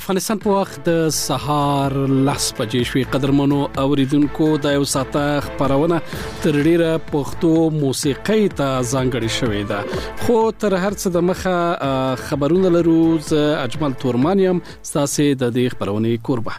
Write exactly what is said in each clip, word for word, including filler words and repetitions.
افغانستان په وخت د سهار لس بجې شوې. قدرمنو اوریدونکو د یو ساعته خبرونه تر ډیره پښتو موسیقي ته ځانګړې شوې ده، خو تر هر څه د مخه خبرونه لرو. ز اجمل تورمانیم تاسو د دې خبرونه قربه.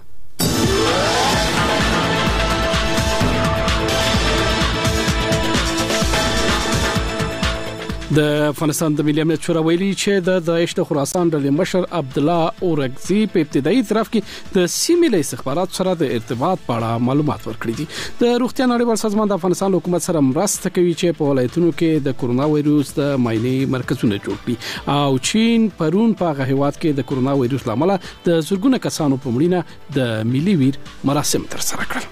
د افغانستان د ملي امنیت شورا ویلي چې د داعش د خراسان ډلې مشر عبد الله اورغزي په ابتدایي طرف کې د سیمې له استخبارات سره د ارتباط په اړه معلومات ورکړي دي. د روغتیا نړیوال سازمان د افغانستان حکومت سره مرسته کوي چې په ولایتونو کې د کورونا وایروس د معاینې مرکزونه جوړ کړي، او چین پرون په هغه هیواد کې د کورونا وایروس لامل د زورګونه کسانو په مړینه د ملي ویر مراسم تر سره کړل.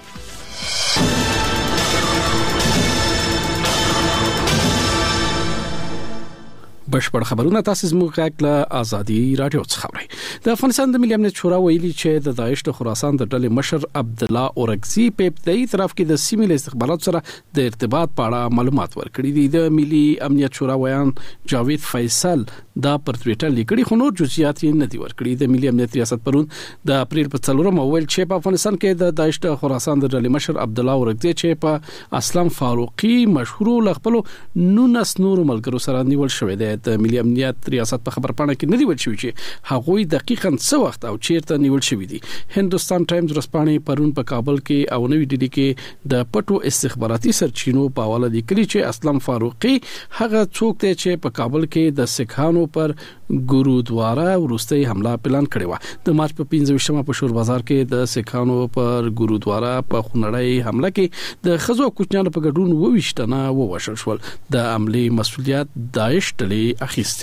بشپړ خبرونه تاسو زموږ غاک له ازادي رادیو څخه اورئ. د افغانستان د ملي امنیت شورا ویلي چې د داعش د خراسان د ډلې مشر عبد الله اورغزي په ابتدایي طرف کې د سیمې له استخبارات سره د ارتباط په اړه معلومات ورکړي دي. د ملي امنیت شورا ویان جاوید فیصل دا پر ټویټر لیکلي، خو نور جزئیات یې نه دي ورکړي. د ملي امنیت ریاست پرون د اپریل په څلورمه ویل چې په افغانستان کې د داعش د خراسان د ډلې مشر عبد الله اورغزي چې په اسلام فاروقي مشهور لغپلو نونس نور ملګرو سره نیول شوې ده. د ملي امنیت ریاست په خبرپاڼه کې ندی ویل شوی چې هغوی دقیقاً څه وخت او چیرته نیول شوی دي. هندوستان ټایمز ورځپاڼه پرون په کابل کې او نوې ډیلي کې د پټو استخباراتي سرچینو په حواله لیکلي چې اسلام فاروقي هغه څوک دی چې په کابل کې د سکهانو پر ګورودوارا ورستۍ حمله پلان کړی و. د مارچ په پنځه په شور بازار کې د سکهانو پر ګورودوارا په خونړۍ حمله کې د خزو کوچنیانو په ګډون وويشتنه ووشل شول. د عملی مسؤلیت داعش ډلې اخیسته.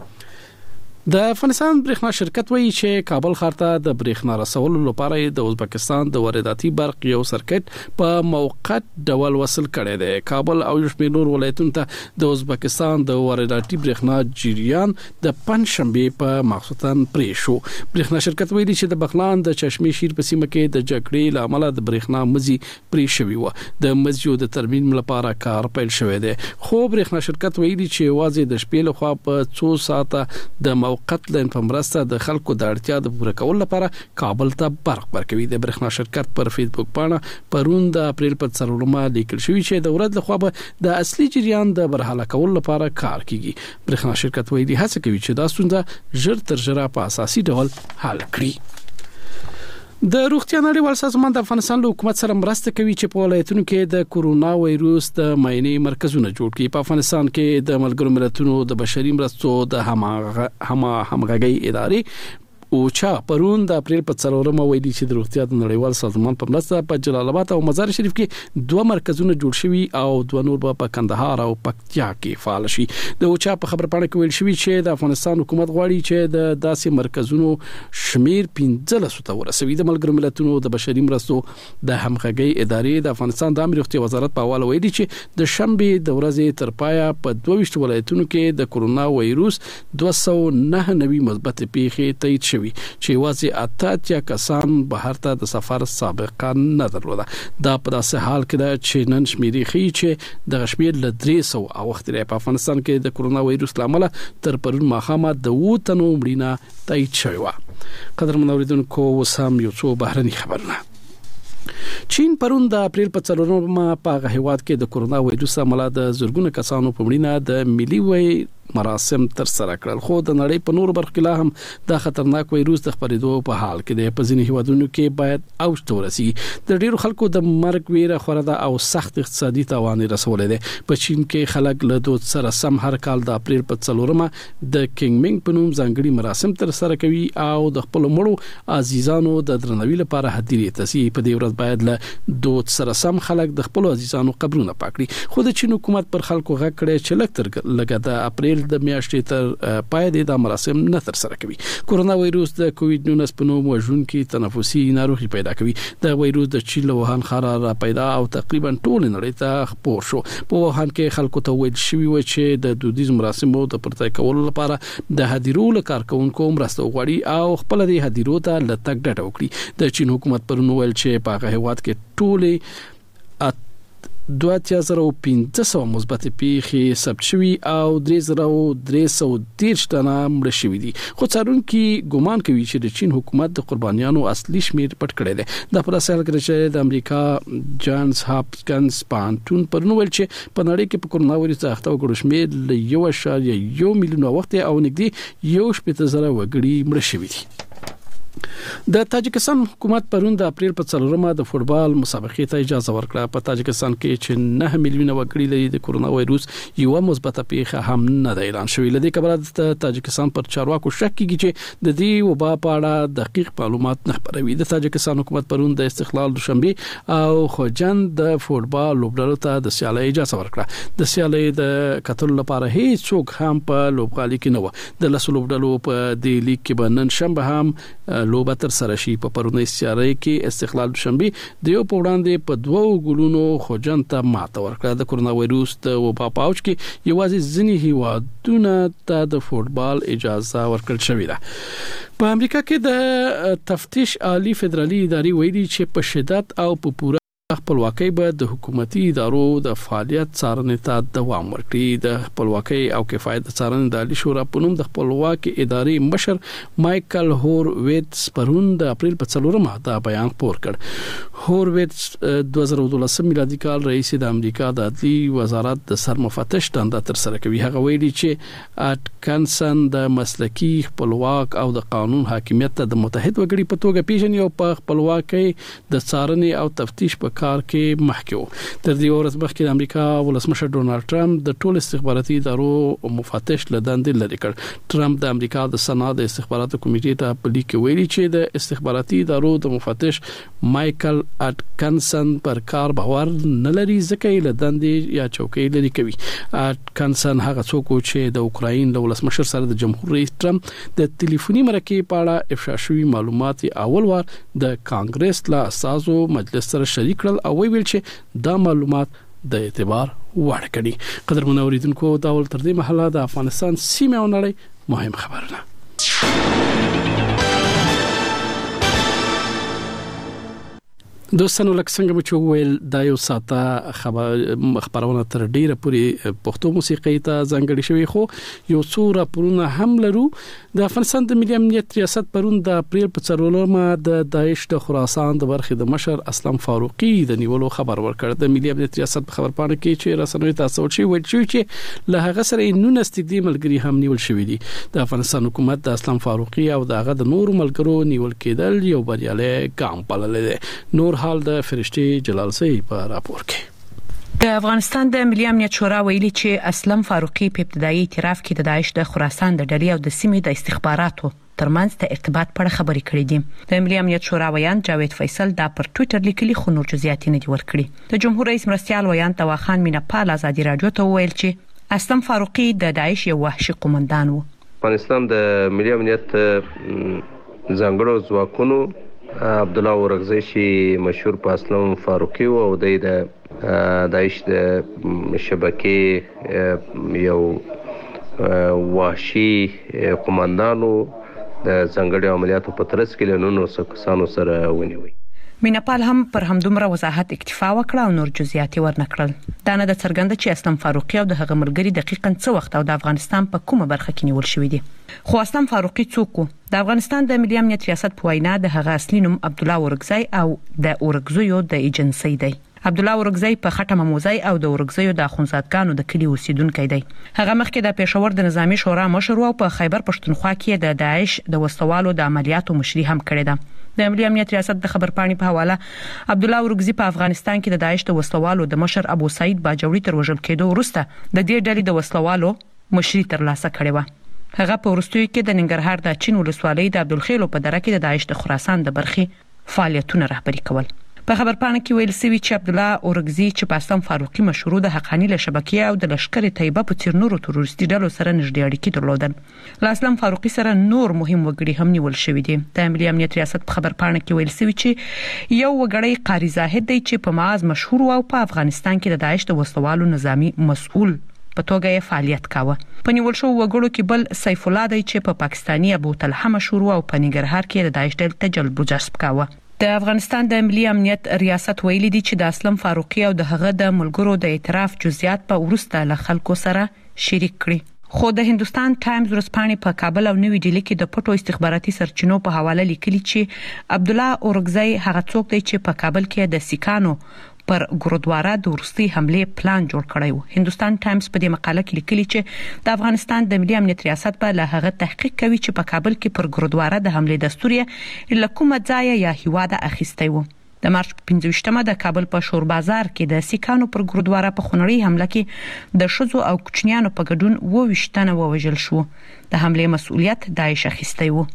د افغانستان برېښنا شرکت وایي چې کابل ښار ته د برېښنا رسولو لپاره د ازبکستان د وارداتي برق یو سرکټ په موقت ډول وصل کړی دی. کابل او یو شمېر نور ولایتونو ته د ازبکستان د وارداتي برېښنا جریان د پنځشنبه په مخصوصن پرې شو. برېښنا شرکت وایي چې د بغلان د چشمه شیر په سیمه کې د جګړې لامل د برېښنا مزي پرې شوی و. د مزيو د ترمیم لپاره کار پیل شوی دی، خو برېښنا شرکت وایي چې واځي د شپې لخوا په څو ساعته د موقت لین په مرسته د خلکو د اړتیا د پوره کولو لپاره کابل ته برق ورکوي. د برېښنا شرکت پر فیسبوک باندې پرون د اپریل په څلورمه لیکل شوی چې د ورځ لخوا به د اصلي جریان د برحاله کولو لپاره کار کوي. برېښنا شرکت وایي هڅه کوي چې دا ستونزه ژر تر ژره په اساسي ډول حل کړي. د روغتیا نړیوال سازمان د افغانستان له حکومت سره مرسته کوي چې په ولایتونو کې د کورونا وایروس د معاینې مرکزونه جوړ کړي. په افغانستان کې د ملګرو ملتونو د بشري مرستو د همغږي ادارې او چا پرون د اپریل په څلورمه ویلي چې د روغتیا د نړیوال سازمان په مرسته په جلال آباد او مزار شریف کې دوه مرکزونه جوړ شوي او دوه نور په کندهار او پکتیا کې فعال شي. د اوچا په خبرپاڼه کې ویل شوی چې د افغانستان حکومت غواړي چې د داسې مرکزونو شمیر پنځلس ته ورسوي. د ملګرو ملتونو د بشري مرستو د همغږي ادارې د افغانستان د امنیت روغتیا وزارت په حواله ویلي چې د شنبه د ورځې تر پایه په دوه ویشت ولایتونو کې د کورونا وایروس دوه سوه نهه نوي مثبت پیښې تایید شوي چې واځي اتاتیا کسان بهر ته د سفر سابقه نه درلوده. دا په داسې حال کې ده چې نن شمیرې ښیي چې د شمیر له درې سوه او وخت لري په افغانستان کې د کورونا وایروس لامل تر پرون ماښامه د اووه تنو مړینه تایید شوې وه. قدرمنو اوریدونکو وسام یو څو بهرني خبرونه. چین پرون د اپریل په څلورمه په هغه هیواد کې د کورونا وایروس عمله د زورګونه کسانو په مړینه د ملي وای مراسم تر سره کړل، خو د نړۍ په نور برخو کې هم د خطرناک وایروس د خپرېدو په حال کې دی. په ځینې هیوادونو کې باید اوج ته ورسیږي. د ډیرو خلکو د مرګ ویره خوره ده او سخت اقتصادي تاوان رسولې ده. په چین کې خلک له دود سره سم هر کال د اپریل په څلورمه د کینګ منګ په نوم ځانګړي مراسم تر سره کوي او د خپل مړو عزیزانو د درناوي لپاره هدیرې تسي. په دې ورځ باید له دود سره سم خلک د خپل عزیزانو قبرونه پاکړي. خو د چین حکومت پر خلکو غږ کړي چې لکتر لګا د اپریل د میاشتې تر پای د مراسم نه تر سره کوي. کورونا وایروس د کووډ نولس په نوم وژونکي تنفسي ناروغي پیدا کوي. د وایروس د چین له وهان ښار را پیدا او تقریبا ټول نړۍ ته خپور شو. په وهان کې خلکو ته ویل شوی و چې د دودیز مراسمو د پرځای کولو لپاره د هدیرو لکارکونکو مرسته وغواړي او خپل د هدیرو ته لټک ډټ وکړي. د چین حکومت پر نو ویل چې په هغه هیواد کې ټول دوه اتیا زره پنځه سوه مثبت پیښې ثبت شوي او درې زره درې سوه دېرش تنه مړه شوي دي. خو څارونکي ګومان کوي چې د چین حکومت د قربانیانو اصلي شمیر پټ کړی دی. دا پر اساس کې چې د امریکا جانز هاپکنز پانټون پرنو ویل چې په نړۍ کې په کورونا وایرس اخته وګړو شمیر له یو اشاریه یو میلیون وخت او نږدې یو شپږ زره وګړي مړه شوي دي. د تاجکستان حکومت پرون د اپریل په څلورمه د فوتبال مسابقې ته اجازه ورکړه. په تاجکستان کې چې نه میلیون وګړي لري د کورونا وایروس یو مثبت پیښه هم نه ده اعلان شوې. لدې کبره د تاجکستان پر چارواکو شک کیږي چې د دې وبا په اړه دقیق معلومات نه خبروي. د تاجکستان حکومت پرون د استقلال دوشنبه او خوجند د فوتبال لوبډلو ته د سیالۍ اجازه ورکړه. د سیالۍ د کتل لپاره هیڅ څوک هم په لوبغالي کې نه و. د لسو لوبډلو په دې لیګ کې بنن شنبه هم لوبه تر سره شي. په پرونی سیالۍ کې استقلال دوشنبه د یو په وړاندې په دوو ګولونو خوجند ته ماته ورکړه. د کورونا وایروس د وبا پاوچ کې یوازې ځینی هیوادونه ته د فوتبال اجازه ورکړل شوې ده. په امریکا کې د تفتیش عالی فدرالي ادارې ویلي چې په شدت او په پوره خپلواکۍ به د حکومتي ادارو د فعالیت څارنې ته دوام ورکړي. د خپلواکۍ او کفایت څارنې د عالی شورا په نوم د خپلواکۍ ادارې مشر مایکل هورویټس پرون د اپریل په څلورمه دا بیان خپور کړ. هورویټس دوه زره دولس میلادي کال رئیس د امریکا د عدلي وزارت د سرمفتش دنده تر سره کوي. هغه ویلي چې اټکنسن د مسلکی خپلواک او د قانون حاکمیت ته د متحد وګړي په توګه پیژني او په خپلواکۍ د څارنې او تفتیش په کار کې مخکې و. تر دې ورځ مخکې د امریکا ولسمشر ډونالد ټرمپ د ټول استخباراتي ادارو مفتش لدندې لري کړ. ټرمپ د امریکا د سنا د استخباراتو کمیټې ته په لیک کې ویلي چې د استخباراتي ادارو د مفتش مایکل اټکنسن پر کار باور نه لري ځکه یې لدندې یا چوکۍ لري کوي. اټکنسن هغه څوک چې د اوکراین د ولسمشر سره د جمهور رئیس ټرمپ د ټلیفوني مرکې په اړه افشا شوی معلومات اول وار د کانګرس له اساسو مجلس سره شریک او ویل چې دا معلومات د اعتبار وړ کړي. قدرمن اوریدونکو دا ول تر دې مهاله د افغانستان سیمه او نړۍ مهم خبرونه. دوستانو لکه څنګه چې ویل دا یو ساته خبر خبرونه تر ډیره پورې پښتو موسیقي ته ځانګړي شوی. خو یو څو راپورونه هم لرو. د افغانستان د ملي امنیت ریاست پرون د اپریل په څلورمه د داعش د خراسان د برخې د مشر اسلم فاروقي د نیولو خبر ورکړ. د ملي امنیت ریاست په خبرپاڼه کې چې رسنوي تاسو شي ویل چې له هغه سره نو نستګدي ملګری هم نیول شوی دي. د افغانستان حکومت د اسلم فاروقي او دغه د نور ملګرو نیول کېدل یو بریالي ګام بلل دي. نور حال د فرشتي جلال سي په راپور کې. د افغانستان د ملي امنیت شورا ویلي چې اسلم فاروقي په ابتدایي اعتراف کې د داعش د خراسان د ډلې او د سیمې د استخباراتو ترمنځ د ارتباط په اړه خبرې کړې دي. د ملي امنیت شورا ویان جاوید فیصل دا پر ټوئیټر لیکلي خو نور جزئیات نه دي ورکړي. د جمهور رئیس مرستيال ویان تواخان مینپال ازادي رادیو ته ویل چې اسلم فاروقي د داعش یو وحشي قومندان و. افغانستان د ملي امنیت ځانګړو ځواکونو عبد الله اورغزی چې مشهور په اسلم فاروقي او د داعش د شبکې یو وحشي قومندانو د ځانګړي عملیاتو په ترڅ کې له نورو کسانو سره ونیوي. مینپال هم پر همدومره وضاحت اکتفا وکړه او نور جزئیات ورنکړل. دا نه د څرګنده چې اسلم فاروقي او د هغه ملګری دقیقاً څه وخت او د افغانستان په کومه برخه کې نیول شوی دي. خو اسلم فاروقي څوک د افغانستان د ملي امنیت ریاست په وینا د هغه اصلي نوم عبد الله اورغزی او د اورغزیو د ایجنسی دی. عبد الله اورغزی په خټه مموزی او د اورغزیو د خونزادګانو د کلی اوسیدونکو دی. هغه مخکې د پېښور د نظامی شورا مشر او په خیبر پښتونخوا کې د داعش د وسوالو د عملیاتو مشري هم کړې ده. د ملي امنیت ریاست د خبرپاڼې په حواله عبد الله اورغزی په افغانستان کې د داعش د وسوالو د مشر ابو سعید باجوړي تر وژل کېدو وروسته د دې ډلې د وسوالو مشري ترلاسه کړې و. هغه په وروستیو کې د ننګرهار د چین ولسوالۍ د عبدالخیلو په دره کې د داعش د خراسان د برخې فعالیتونه رهبري کول. په خبرپاڼه کې ویل شوی چې عبد الله اورغزی چې په اسلام فاروقي مشهور د حقانی له شبکې او د لشکري طیبه په څیر نورو تروریستي ډلو سره نږدې اړیکې درلودل. له اسلام فاروقي سره نور مهم وګړي هم نیول شوی دي. د ملي امنیت ریاست په خبرپاڼه کې ویل شوی چې یو وګړی قاری زاهد دی چې په معاذ مشهور او په افغانستان کې د داعش د وسوالو نظامی مسؤل په توګه یې فعالیت کاوه. په نیول شو وګړو کې بل سیف الله دی چې په پاکستاني ابو طلحه مشهور او په ننګرهار کې د داعش ډلې ته جلب جذب کاوه. د افغانستان د ملي امنیت ریاست ویلي دی چې د اسلم فاروقي او د هغه د ملګرو د اعتراف جزئیات په ورسته له خلکو سره شریک کړي. خو د هندستان ټایمز ورځپاڼې په کابل او نوې ډیلی کې د پټو استخباراتي سرچینو په حواله لیکلي چې عبد الله اورګزی هغه څوک دی چې په کابل کې د سیکانو پر ګورودواره د ورستي حمله پلان جوړ کړی و. هندستان ټایمز په دې مقاله کې لیکلي چې د افغانستان د ملي امنیت ریاست په له هغه تحقیق کوي چې په کابل کې پر ګورودواره د حمله دستور یې لکومه ځای یا هیواده اخیستی و. د مارچ پنځه ویشتمه د کابل په شور بازار کې د سیکانو پر ګورودواره په خونړی حمله کې د شذو او کوچنیانو په ګډون وویشتنه ووژل شو. د حمله مسؤلیت داعش اخیستی و.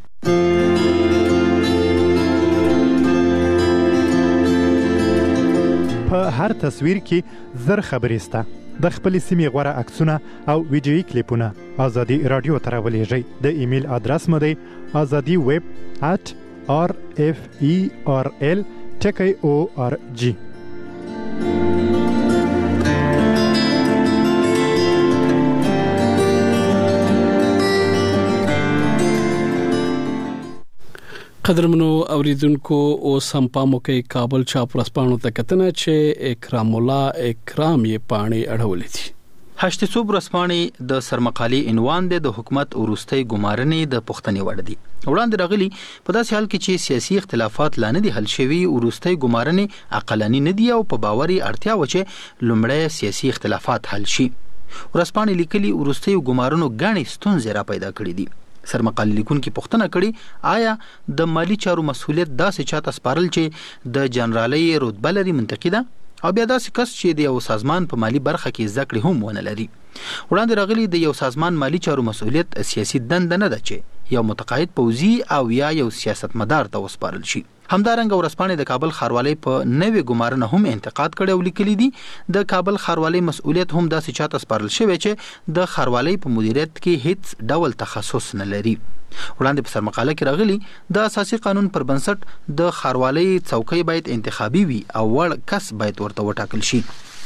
په هر تصویر کې زر خبرې سته. د خپل سیمې غوړه عکسونه او ویډیويي کلیپونه ازادي رادیو ته راولېږئ. د ایمیل ادرس مو دی azadi web at r f e r l t k o r g. قدرمنو اوریدونکو او سمپامو کې کابل چاپ ورځپاڼو ته کتنه چې اکرام الله اکرام یې پانی اړولې دي. هشت صوب ورځپاڼې د سرمقالي عنوان د حکومت ورستۍ ګمارنې د پښتنې وړ دي. وړاندې راغلي په داسې حال کې چې سیاسي اختلافات لا نه دي حل شوي، ورستۍ ګمارنې عقلاني نه دي او په باوري اړتیا و چې لومړی سیاسي اختلافات حل شي. ورځپاڼې لیکلي ورستۍ ګمارنو غاڼې ستونزې را پیدا کړې دي. سرمقالي لیکونکو پوښتنه کړې آیا د مالی چارو مسؤلیت داسې چاته سپارل چې د جنرالۍ رتبه لري منطقي ده او بیا داسې کس چې د یو سازمان په مالی برخه کې زده کړې هم ونه لري. وړاندې راغلي د یو سازمان مالی چارو مسؤلیت سیاسي دنده نه ده چې یو متقاعد پوځي او یا یو سیاستمدار ته وسپارل شي. همدارنګه ورځپاڼې د کابل ښاروالۍ په نوې ګمارنه هم انتقاد کړی او لیکلي دي د کابل ښاروالۍ مسؤلیت هم داسې چاته سپارل شوی چې د ښاروالۍ په مدیریت کې هیڅ ډول تخصص نه لري. وړاندې په سرمقاله کې راغلي د اساسي قانون پر بنسټ د ښاروالۍ څوکۍ باید انتخابي وي او وړ کس باید ورته وټاکل شي.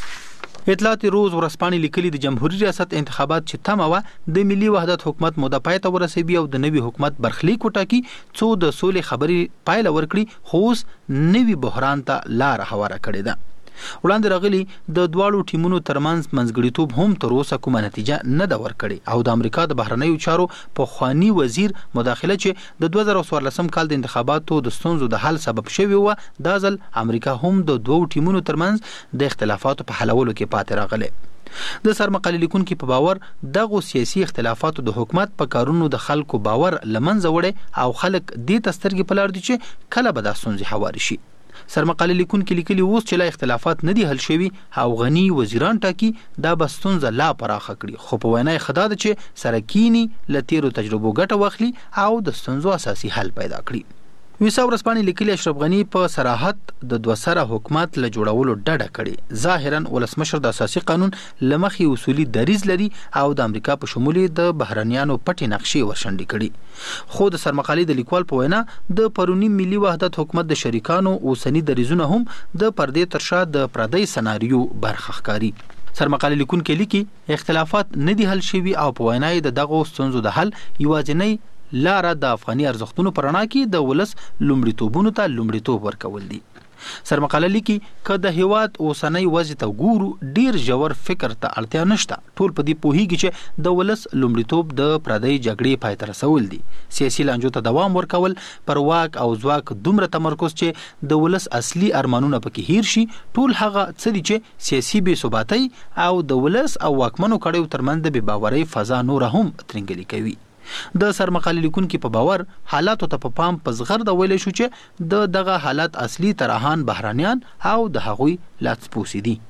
اطلاعات روز ورځپاڼې لیکلي د جمهوریت ریاست انتخابات چې تمه وه د ملي وحدت حکومت موده پای ته ورسوي او د نوي حکومت برخلیک وټاکي څو د سولې خبرې پایله ورکړي، خو اوس نوي بحران ته لار هواره کړې ده. وړاندې راغلي د دواړو ټیمونو ترمنځ منځګړیتوب هم تر اوسه کومه نتیجه نه ده ورکړې او د امریکا د بهرنیو چارو پخوانی وزیر مداخله چې د دوه زره څوارلسم کال د انتخاباتو د ستونزو د حل سبب شوی و، دا ځل امریکا هم د دوو ټیمونو ترمنځ د اختلافاتو په حلولو کې پاتې راغله. د سرمقالي لیکونکو په باور دغه سیاسي اختلافاتو د حکومت په کارونو د خلکو باور لمنځه وړي او خلک دې تسترګې په لار دي چې کله به دا ستونزې هواري شي. سرمقالي لیکونکو لیکلي اوس چې لا اختلافات نه دي حل شوي او غني وزیران ټاکي دا به ستونزه لا پراخه کړي، خو په وینا یې ښه دا ده چې سره کینی له تیرو تجربو ګټه واخلي او د ستونزو اساسي حل پیدا کړي. ویسا ورځپاڼې لیکلي اشرف غني په صراحت د دوه سره حکومت له جوړولو ډډه کړې. ظاهرا ولسمشر د اساسي قانون لمخې اصولي دریز لري او د امریکا په شمول د بهرنیانو پټې نقشې ورشنډې کړي. خو د سرمقالي د لیکوال په وینا د پرونی ملي وحدت حکومت د شریکانو اوسنی دریزونه هم د پردې ترشا د پردی سناریو برخه ښکاري. سرمقالي لیکونکو لیکي اختلافات نه دي حل شوي او په وینا د دغه ستونزو د حل یوازینی لاره د افغاني ارزښتونو پر رڼا کې د ولس لومړیتوبونو ته لومړیتوب ورکول دي. سرمقاله لیکي که د هیواد اوسنۍ وضع ته ګورو ډیر ژور فکر ته اړتیا نشته. ټول په دې پوهیږي چې د ولس لومړیتوب د پردۍ جګړې پای ته رسول دي، سیاسي لانجو ته دوام ورکول، پر واک او ځواک دومره تمرکز چې د ولس اصلي ارمانونه پکې هیر شي. ټول هغه څه دي چې سیاسي بې ثباتۍ او د ولس او واکمنو کړیو ترمنځ د بې باورۍ فضا نور هم ترنګلي کوي. د سرمقالي لیکونکو په باور حالاتو ته په پام په زغرده ویل شو چې د دغه حالات اصلي طرحان بهرانيان او د هغوی لاتسپوسی دي.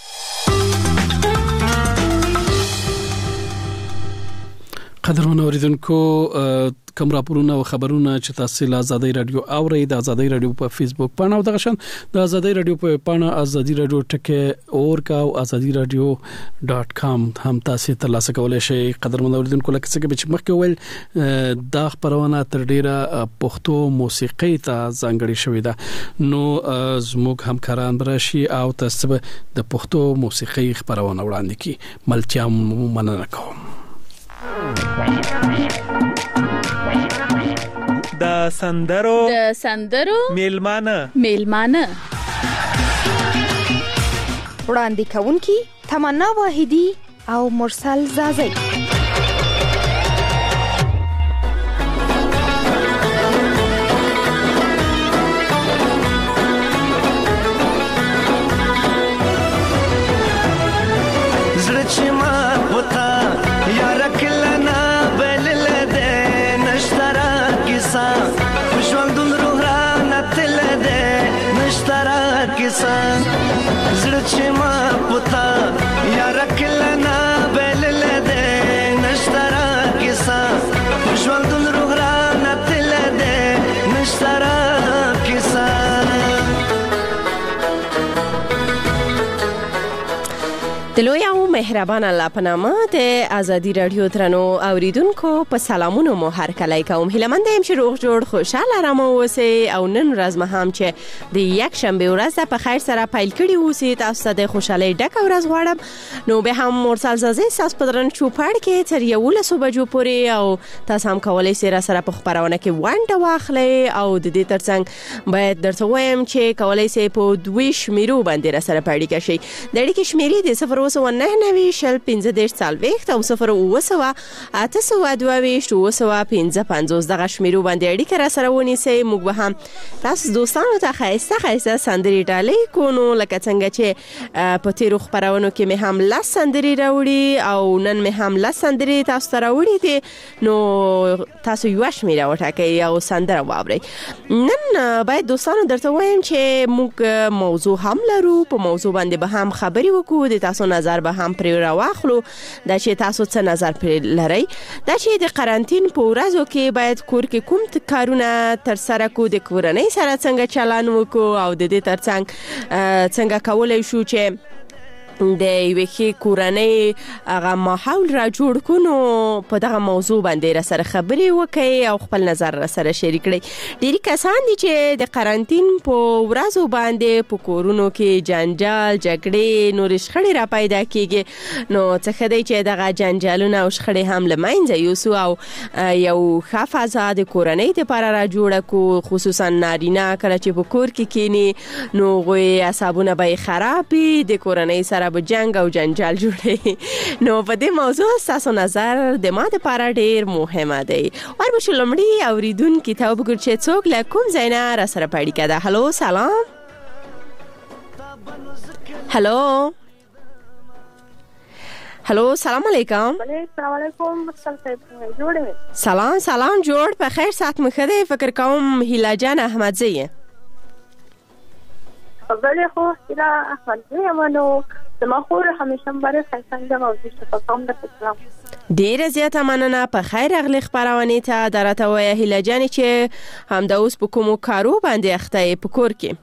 قدرمنو اوریدونکو کوم راپورونه او خبرونه چې تاسو له آزادۍ رادیو اورئ د آزادۍ رادیو په فیسبوک باندې او دغه شان د آزادۍ رادیو په پاڼه آزادۍ رادیو ټکه اور کا او آزادۍ رادیو ډاٹ کام هم تاسو ترلاسه کولای شئ. قدرمنو اوریدونکو لکه څنګه چې مخکې ویل دا خبرونه تر ډیره پښتو موسیقي ته ځانګړې شوې ده، نو زموږ همکاران براشي او تاسو د پښتو موسیقي خبرونه وړاندې کی. ملتیا مننه کوم. د سندرو د سندرو میلمانه میلمانه وړاندې کوونکی تمنا واحدی او مرسل زازی. دلوی او مهربان الله په نامه د آزادی رادیو ترنو اوریدونکو په سلامونو مو هر کله کوم. هیلمند یم چې روغ جوړ خوشاله آرام اوسئ او نن ورځ مهم چې د یک شنبه ورځ په خیر سره پیل کړي اوسئ. تاسو ته د خوشحالۍ ډک ورځ غواړم. نو به هم مرسل زازی ساس پدرن چوپړ کې تر یولسو بجو پورې او تاسو هم کولای شئ را سره په خبرونه کې ونډه واخلئ او د دې ترڅنګ باید درته وایم چې کولای شئ په دوی شمیرو باندې را سره پړی کشئ. د اړیکې شمیرې د صفر وسو نه نوي شل پنځه دیش څلوېښت او صفر وسو اته سوه دوه ویشت وسو پنځه پنځوس دغه شمیرو باندې اړیکه را سره ونیسئ. موږ به هم تاسو دوستانو ته ښایسته ښایسته سندرې ډالۍ کوو. نو لکه څنګه چې په تیرو خپرونو کې مې هم لس سندرې راوړي او نن مې هم لس سندرې تاسو ته راوړي دي. نو تاسو یوه شمیره وټاکئ او سندره واورئ. نن باید دوستانو درته وایم چې موږ موضوع هم لرو. په موضوع باندې به هم خبرې وکړو. د تاسو نظر به هم پرې راواخلو دا چې تاسو څه نظر پرې لرئ. دا چې د قرنټین په ورځو کې باید کور کې کوم کارونه تر سره کو، د کورنۍ سره څنګه چلند وکړو او د دې ترڅنګ څنګه کولای شو چې د یوې ښې کورنۍ هغه ماحول را جوړ کړو. نو په دغه موضوع باندې را سره خبرې وکړئ او خپل نظر را سره شریک کړئ. ډېری کسان دي چې د قرنټین په ورځو باندې په کورونو کې جنجال جګړې نورې شخړې را پیدا کېږي. نو څه ښه دی چې دغه جنجالونه او شخړې هم له منځه یوسو او یو ښه فضا د کورنۍ دپاره را جوړه کړو. خصوصا نارینه کله چې په کور کې کینی نو هغوی اعصابونه به یې خراب وي، د کورنۍ سره به جنگ او جنجال جوړي. نو په دې موضوع تاسو نظر د ما لپاره ډیر مهمه دی. وربشو لمړی اوریدونکو ته وګورئ چې څوک له کوم ځای نه را سره پړی کده. هالو سلام. هالو هالو سلام علیکم. السلام علیکم. جوړ سلام سلام جوړ په خیر سات مخده. فکر کوم هیلا جان احمدزی خبرې خو هیلا احمدزی منو زما خور همیشه برای څنګه موضوع شفقام د اسلام. ډیره زیاته مننه. په خیر اغلی خبرونه ته درته وایي هیله جان چې هم د اوس په کومو کارو باندې اخته په کور کې.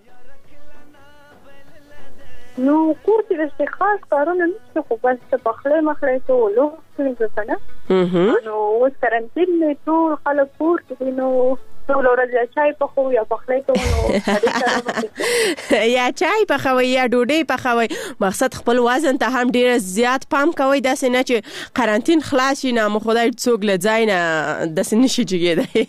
نو کور کې څه خاص کارونه نشته خو بس په خله مخله ته ولو څه نه. نو اوس قرنټین نه ټول خلک کور کې نو ټول ورځ چای پخوي یا پخلی کوو یا چای پخوي یا ډوډۍ پخوي. مقصد خپل وزن ته هم ډیر زیات پام کوي. داسې نه چې قرنټین خلاص شي نه خدای څوک له ځای نه داسې نشي جګېدی.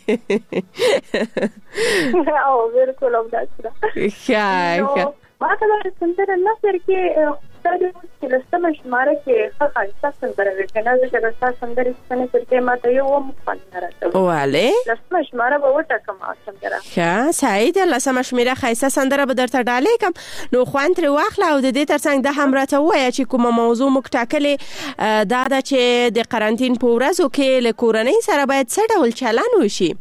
او بالکل هم داسې ښه ښه ما ته دا سندره نثر کې چې لسمه شماره کې ښه ښایسته سندره وي که نه ځکه د ستا سندرې څه نثر کې ما ته یو هم خوند نه راته. ولې لسمه شماره به وټاکم سندره. ښه صحیح ده. لسمه شمېره ښایسته سندره به درته ډالۍ کړم. نو خوند ترې واخله او د دې ترڅنګ دا هم راته ووایه چې کومه موضوع موږ ټاکلې دا ده چې د قرنټین په ورځو کې له کورنۍ سره باید څه ډول چلند وشي.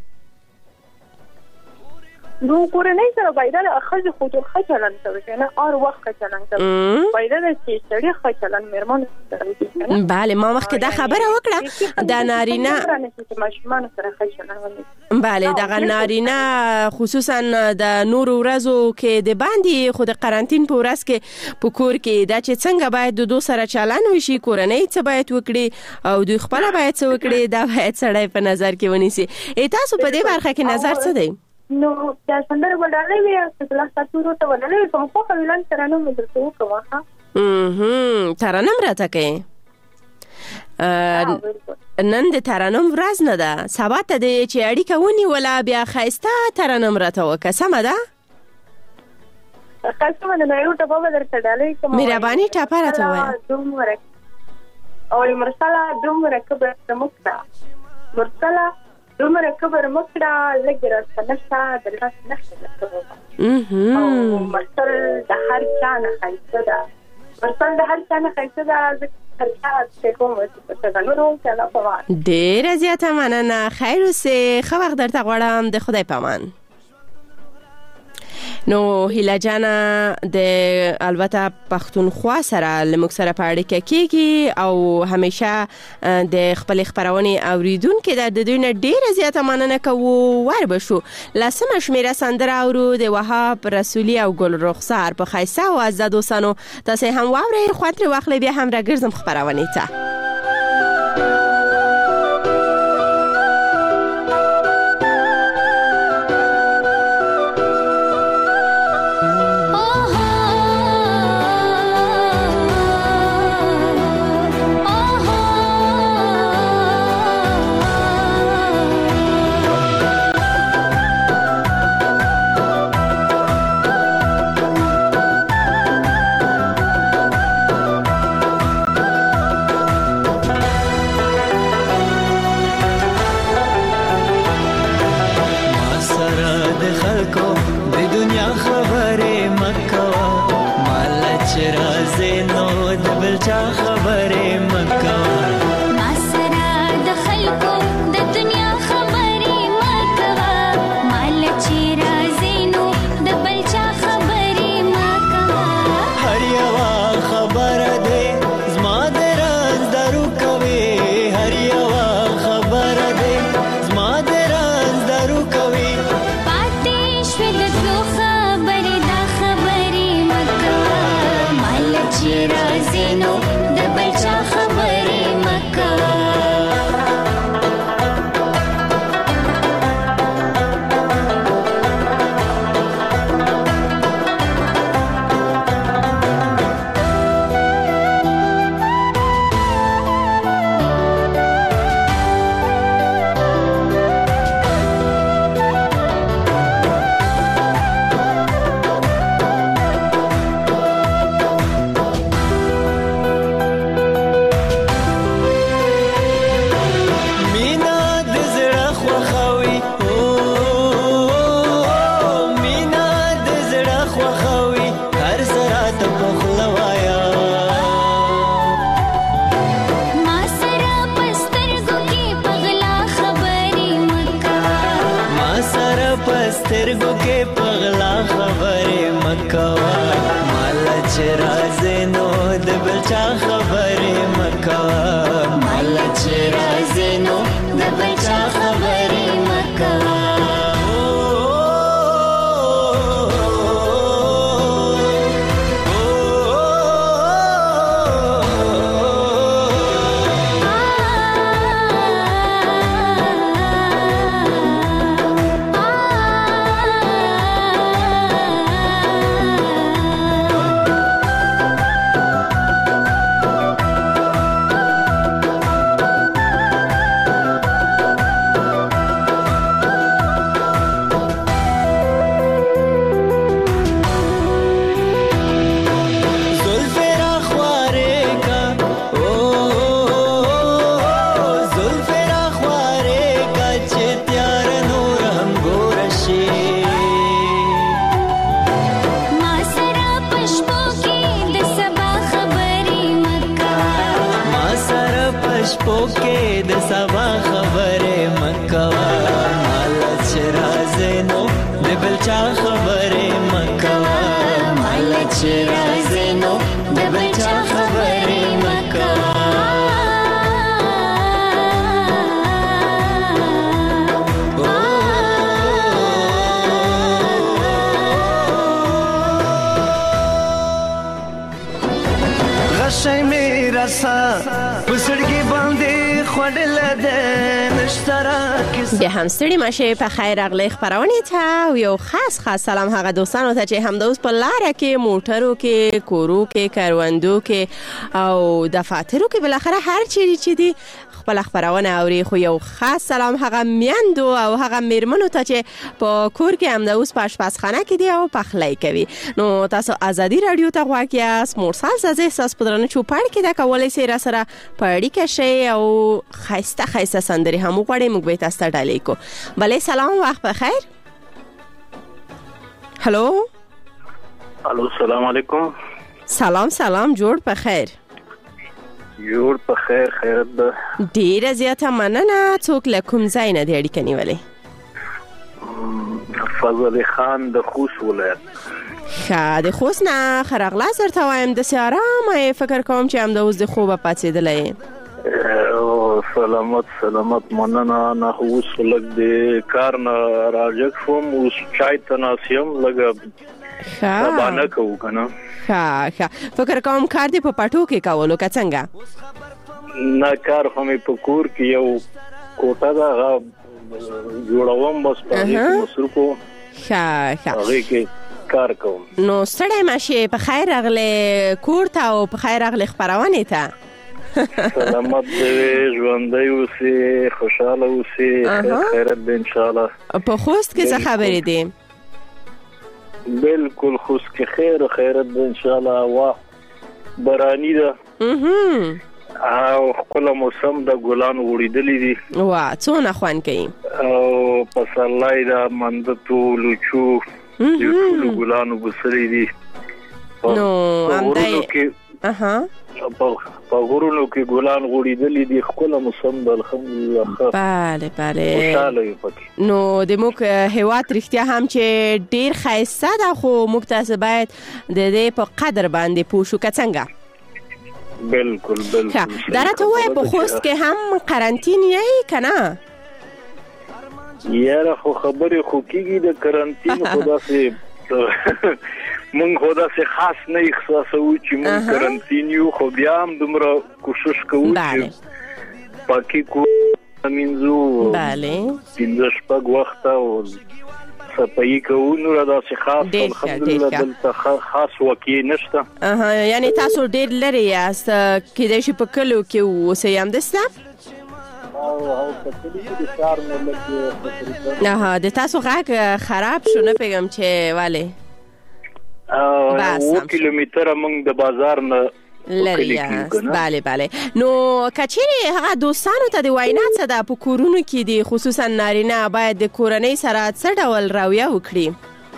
نو کورنۍ سره باید د ښځې خو ښه چلند کوي که نه هر وخت ښه چلند کوي. باید د چې سړي ښه چلند مېرمنو سره وکړي. بله ما مخکې دا خبره وکړه د نارینه ماشومانو سره ښه چلند ونیسي. بله دغه نارینه خصوصا د نورو ورځو کې د باندې خو د قرنټین په ورځ کې په کور کې دا چې څنګه باید د دو سره چلند وشي، کورنۍ څه باید وکړي او دوی خپله باید څه وکړي، دا باید سړی په نظر کې ونیسي. تاسو په دې برخه کې نظر څه دی؟ نو دا سندره وډالې وي چې لا تاسو ته وډالې کوم په ویلان ترانه مې درته وکړه. هم ترانه راته کوي. نن د ترنم ورځ نه ده، سبا ته د چې اړیکه ونیوله بیا ښایسته ترنم راته وکړه، سمه ده؟ ښایسته مننه، یو ټپه به درته ډالۍ کوم. مهرباني ټپه راته ووایه. او مرسله دومره کبر مه کړه، مرسله دومره کبر مه کړه، لږ راته نشته د لاس نښته درته ووایه. او مرسل د هر چا نه ښایسته ده، مرسل د هر چا نه ښایسته ده، ډیره زیاته مننه، خیر اوسې، ښه وخت درته غواړم، د خدای په امان. نو هیله جانه د البته پښتونخوا سره لموږ سره په اړیکه کېږي او همیشه د خپل خبرونې اوریدونکو د دوی نه ډیره زیاته مننه کوو. ور بشو لسمه شمیره سندره اورو د وهاب رسولي او ګل رخسار په ښایسته او عزت دوستانو، تاسو هم واورئ، خو تر واخلې بیا هم راګرځم خبرونې ته. سترګو کې پغلا خبرې مکوا، مال چې راځي نو د بلچا خبرې مکوا، مال چې راځي نو د بلچا خبرې مکوا. پسړګي باندې خوړل د مشترک بیا هم ستړي مشه په خیر راغلی خبرونه ته او یو خاص خاص سلام هغه دوستانو ته چې همدا اوس په لار کې موټرو کې کورو کې کاروندو کې او دفاترو کې بل اخر هر چیرې چې دی خپل خبرونه اوري. خو یو خاص سلام هغه میندو او هغه میرمنو ته چې په کور کې همدا اوس په آشپزخانه کې دی او پخلی کوي. نو تاسو ازادي رادیو ته غواړئ یا مرسال زازه احساس پدرنه چوپړ کې دا کولای سي را سره پړی کې شي او خاصه خاصه سندري هم غواړي موږ به تاسو ته ډالۍ کو. بله سلام وخت بخیر. هلو الو السلام علیکم. سلام سلام جوړ په خیر. جوړ په خیر خیرت ده. ډیره زیاته مننه. څوک له کوم ځای نه دی اړیکه نیولې؟ فضل خان د خوست ولایت. ښه د خوست نه ښه راغلاست درته وایم. داسې ارامه فکر کوم چې همدا اوس د خوبه پاڅېدلی. سلامت سلامت مننه. نه اوس لږ د کار نه راجګ شوم. اوس چای ته ناست یم. لږ سبانه کوو که نه. ښه ښه فکر کوم کار دې په پټو کې کولو که څنګه؟ نه کار خو مې په کور کې یو کوټه ده هغه جوړوم بس په هغې کې مصروف وم. ښه ښه هغې کې کار کوم. نو ستړی مه شې. په خیر راغلی کور ته او په خیر راغلی خپرونې ته. سلامت دې ژوندی اوسې خوشحاله اوسې خیر خیرت دې انشاءالله. په خوست کې څه خبرې دي؟ بالکل خوست کې خیر خیرت دې انشاءالله. هوا باراني ده او ښکلی موسم د ګلان غوړېدلي دي. وا څونه خوند کوي. او پسرلی ده مندتو لوچو د ټولو ګلانو بوسرې دي. نو همدای اها په غرونو کې ګلان غوړېدلي دي. ښکلی موسم ده الحمدلله. بله بله خوشحاله یو پکې. نو د موږ هیواد رښتیا هم چې ډېر ښایسته ده خو موږ تاسو باید د دې په قدر باندې پوه شو که څنګه؟ بالکل بالکل. دا راته ووایه په خوست کې هم قرنطین یې که نه؟ یاره خو خبرې خو کېږي د قرنطین خو داسې مونږ خو داسې خاص نه احساسوو چې مونږ قرنطین یو. خو بیا هم دومره کوشش کوو چې پاکي کور مینځو پنځه شپږ وخته او صفایي کوو. نوره داسې خاص الحمدلله دلته خاص واقع نشته. یعنې تاسو ډېر لرې یاست کیدای شي په کلیو کې اوسئ همداسته؟ نه د تاسو غږ خراب شو نه پوهېږم چې ولې. اوه کیلومتره موږ د بازار نه لرې یاست. بله بله. نو که چیرې هغه دوستانو ته د وینا څه ده په کورونو کې دي خصوصا نارینه باید د کورنۍ سره څه ډول رویه وکړي؟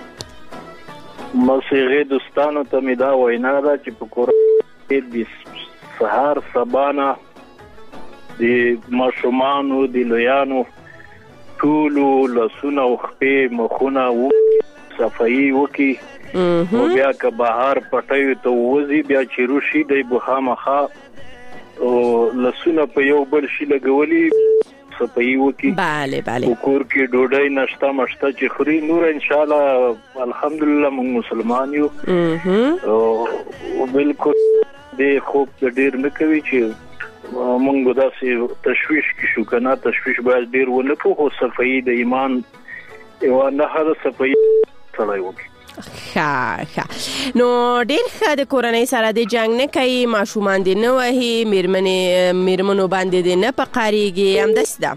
بس هغې دوستانو ته مې دا وینا ده چې په کورنۍ کې د سهار سبا نه د ماشومانو د لویانو ټولو لاسونه او خپې مخونه صفایي وکړي. او بیا که بهر پټیو ته ووځي بیا چې روشي دی به خامخا لاسونه په یو بل شي لګولي صفایي وکړي. بله بله. په کور کې ډوډۍ نشته مشته چې خوري. نور انشاءالله الحمدلله موږ مسلمان یو. او بالکل د خوب ډېر نه کوي چې مونږ داسې تشویش کې شو که نه. تشویش باید ډېر ونه کړو خو صفایي د ایمان یوه نښه ده. صفایي سړی وکړي. ښه ښه. نو ډېر ښه د کورنۍ سره د جنګ نه کوي ماشومان دې نه وهي میرمنې میرمنو باندې دې نه پقاریږي همداسې ده.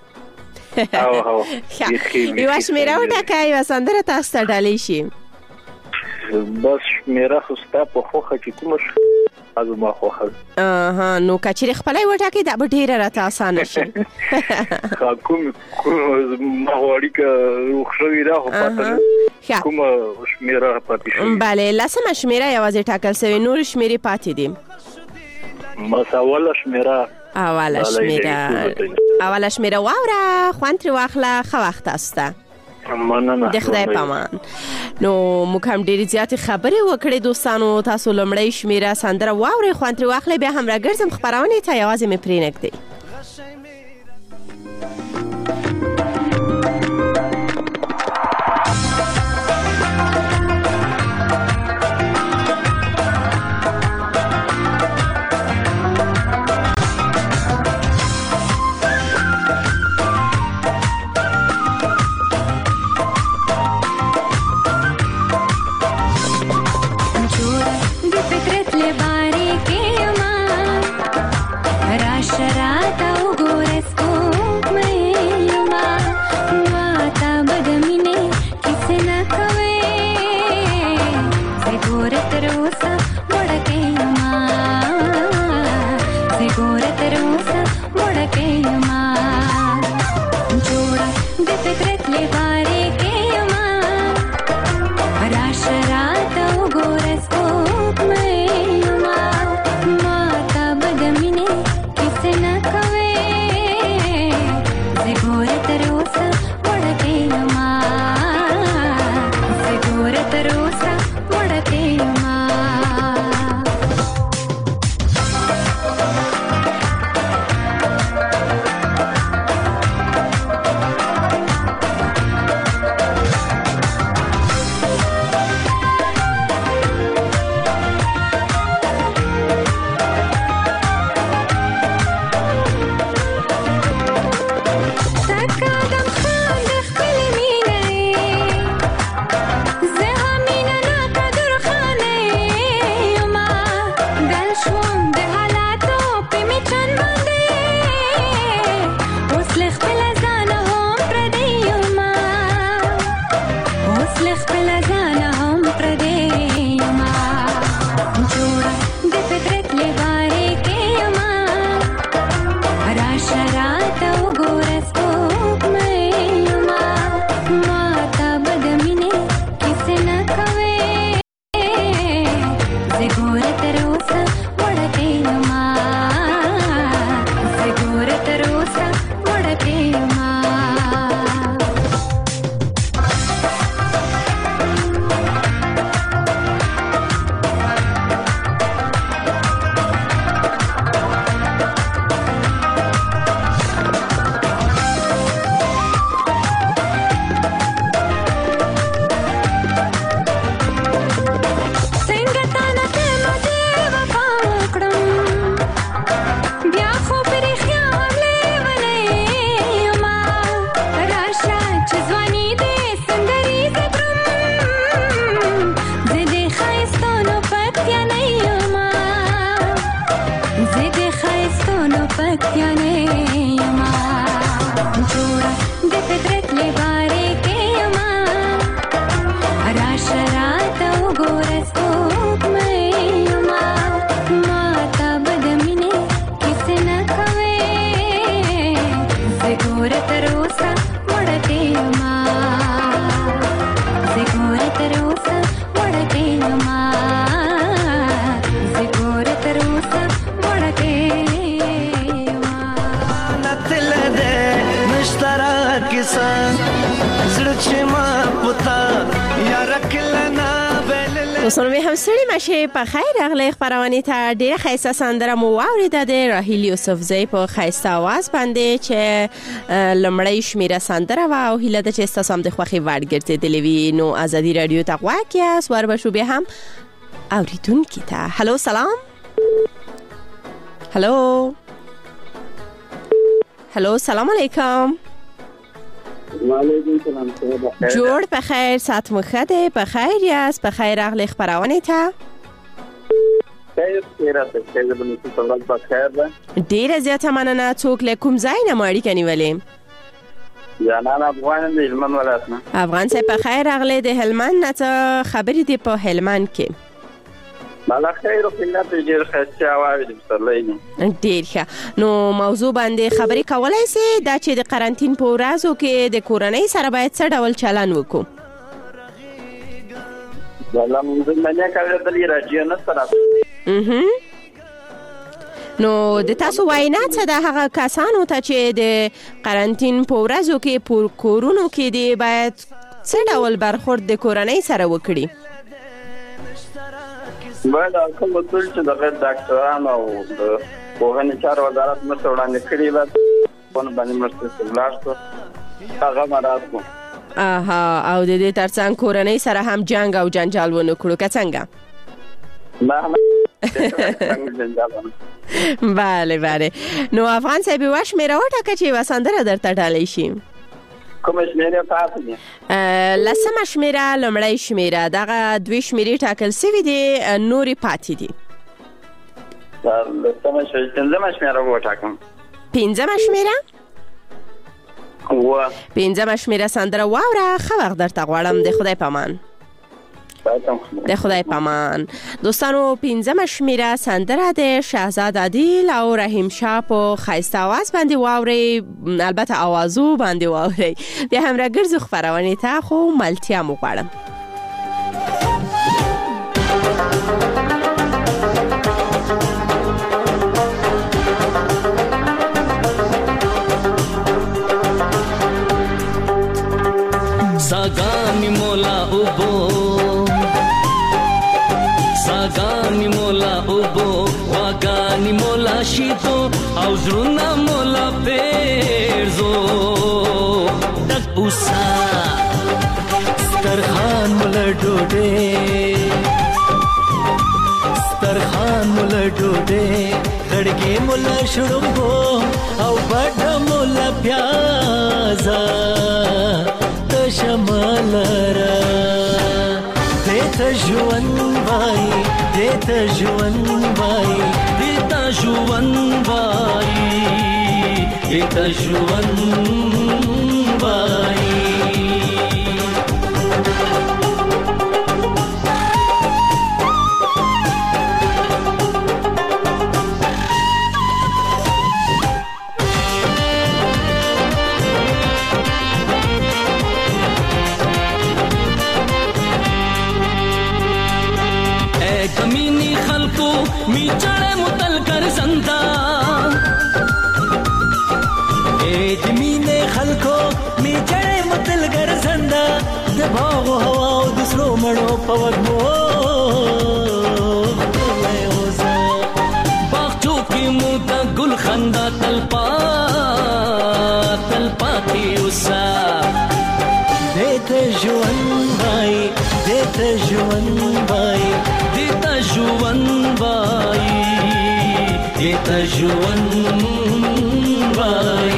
ښه یوه شمېره وټاکه یوه سندره تاسو ته ډالۍ شي. بس شمېره خو ستا په خوښه چې کومه زما خوښه ده. اها نو که چیرې خپله یې وټاکې دا به ډېره راته اسانه شي. کوم ما خو اړیکه روغ شوې ده خو پته نه کومه شمېره پاتې شوې. بله لسمه شمېره یوازې ټاکل شوې نورې شمېرې پاتې دي. بس اوله شمېره اوله شمېره اوله شمېره واوره خوند ترې واخله. ښه وخت تاسو ته. مننه. د خدای پامان. نو موږ هم ډېرې زیاتې خبرې وکړې دوستانو. تاسو لومړی شمېره سندره واورئ خوند ترې واخلئ بیا هم راګرځم خپرونې ته یوازې مې پرېنږدئ. دوستان هم سړی مشه په خیر اغلی خبرونه ته ډیره خیسته سندره مو واوریده د راهیل یوسفزی په خیسته आवाज باندې چې لمړی شمیره سندره وا او هله د چې تاسو هم د خوخي وړ ګرځیدلې وی نو ازادي رادیو ته واکیا سوار بشو به هم اوریدونکو ته هالو سلام هالو هالو سلام علیکم وعلیکم سلام. جوړ په خیر سات مخده په خیر یاست په خیر اغلی خبرونه ته خیر خیرات خیر بنو تاسو په خیر ده ډیره زیاته مننه څوک له کوم ځای نه ماړی کني ولې جانان افغان د هلمند ولایت نه افغان سه په خیر اغلی د هلمند نه خبرې دی په هلمند کې مالا خیر او خدمت ډیر ښه اوارې د سرلینو ډیر ښه نو موضوع باندې خبرې کولای سي دا چې د قرنټین په ورځو کې د کورنۍ سره باید څه ډول چلن وکړو والله موږ نه کړل د راجیو نه سره نو د تاسو وینا څه د هغه کسانو ته چې د قرنټین په ورځو کې په کورونو کې دی باید څه ډول برخورد د کورنۍ سره وکړي باید کوم ټول چې د ډاکټرانو او د پوهنې چارو وزارت مته وړاندې کړي و په باندې مرسته ولاړ هغه مراد کو اها او د دې ترڅنګ کورنۍ سره هم جنگ او جنجال ونه کړو که څنګه بله بله نو افغان صاحب واش میرا وټاکه چې وسندره درته ډالې شي کوم شمیره پاتې دي لسمه شمیره لمړی شمیره دغه دوی شمیرې ټاکل سوي دي نورې پاتې دي لسمه شمیره پنځمه شمیره وټاکم پنځمه شمیره و پنځمه شمیره سندره واوره ښه وخت درته غواړم د خدای په امان د خدای پامان. دوستانو پنځمه شمیره سندره د شهزاد عادل او رحیم شاه په خایسته आवाज باندې واوري، البته आवाजو باندې واوري. بیا هم راګرځو خبرونه ته خو ملتیا مو غواړم. सागानी मोला उबो सागानी मोला उबो वागानी मोला शीतो आउजरुना मोला पेरजो तक उसा स्तरखान मोला डोडे स्तरखान मोला डोडे खड़गे मोला शुड़ुंगो आउ बड़ा मोला प्याजा शमलरा देता जुवन भाई देता जुवन भाई देता जुवन भाई देता जुवन भाई. कमीनी खलको मी चढ़े मुतल कर संता ए जमीने खलको मी चढ़े मुतल कर संता दबाओ हवा दूसरो मड़ो पवक मो बागचो की मुता गुल खंदा तलपा तलपा की उसा देते जुवन भाई देते जुवन भाई देता जुवन भाई देता जुवन भाई.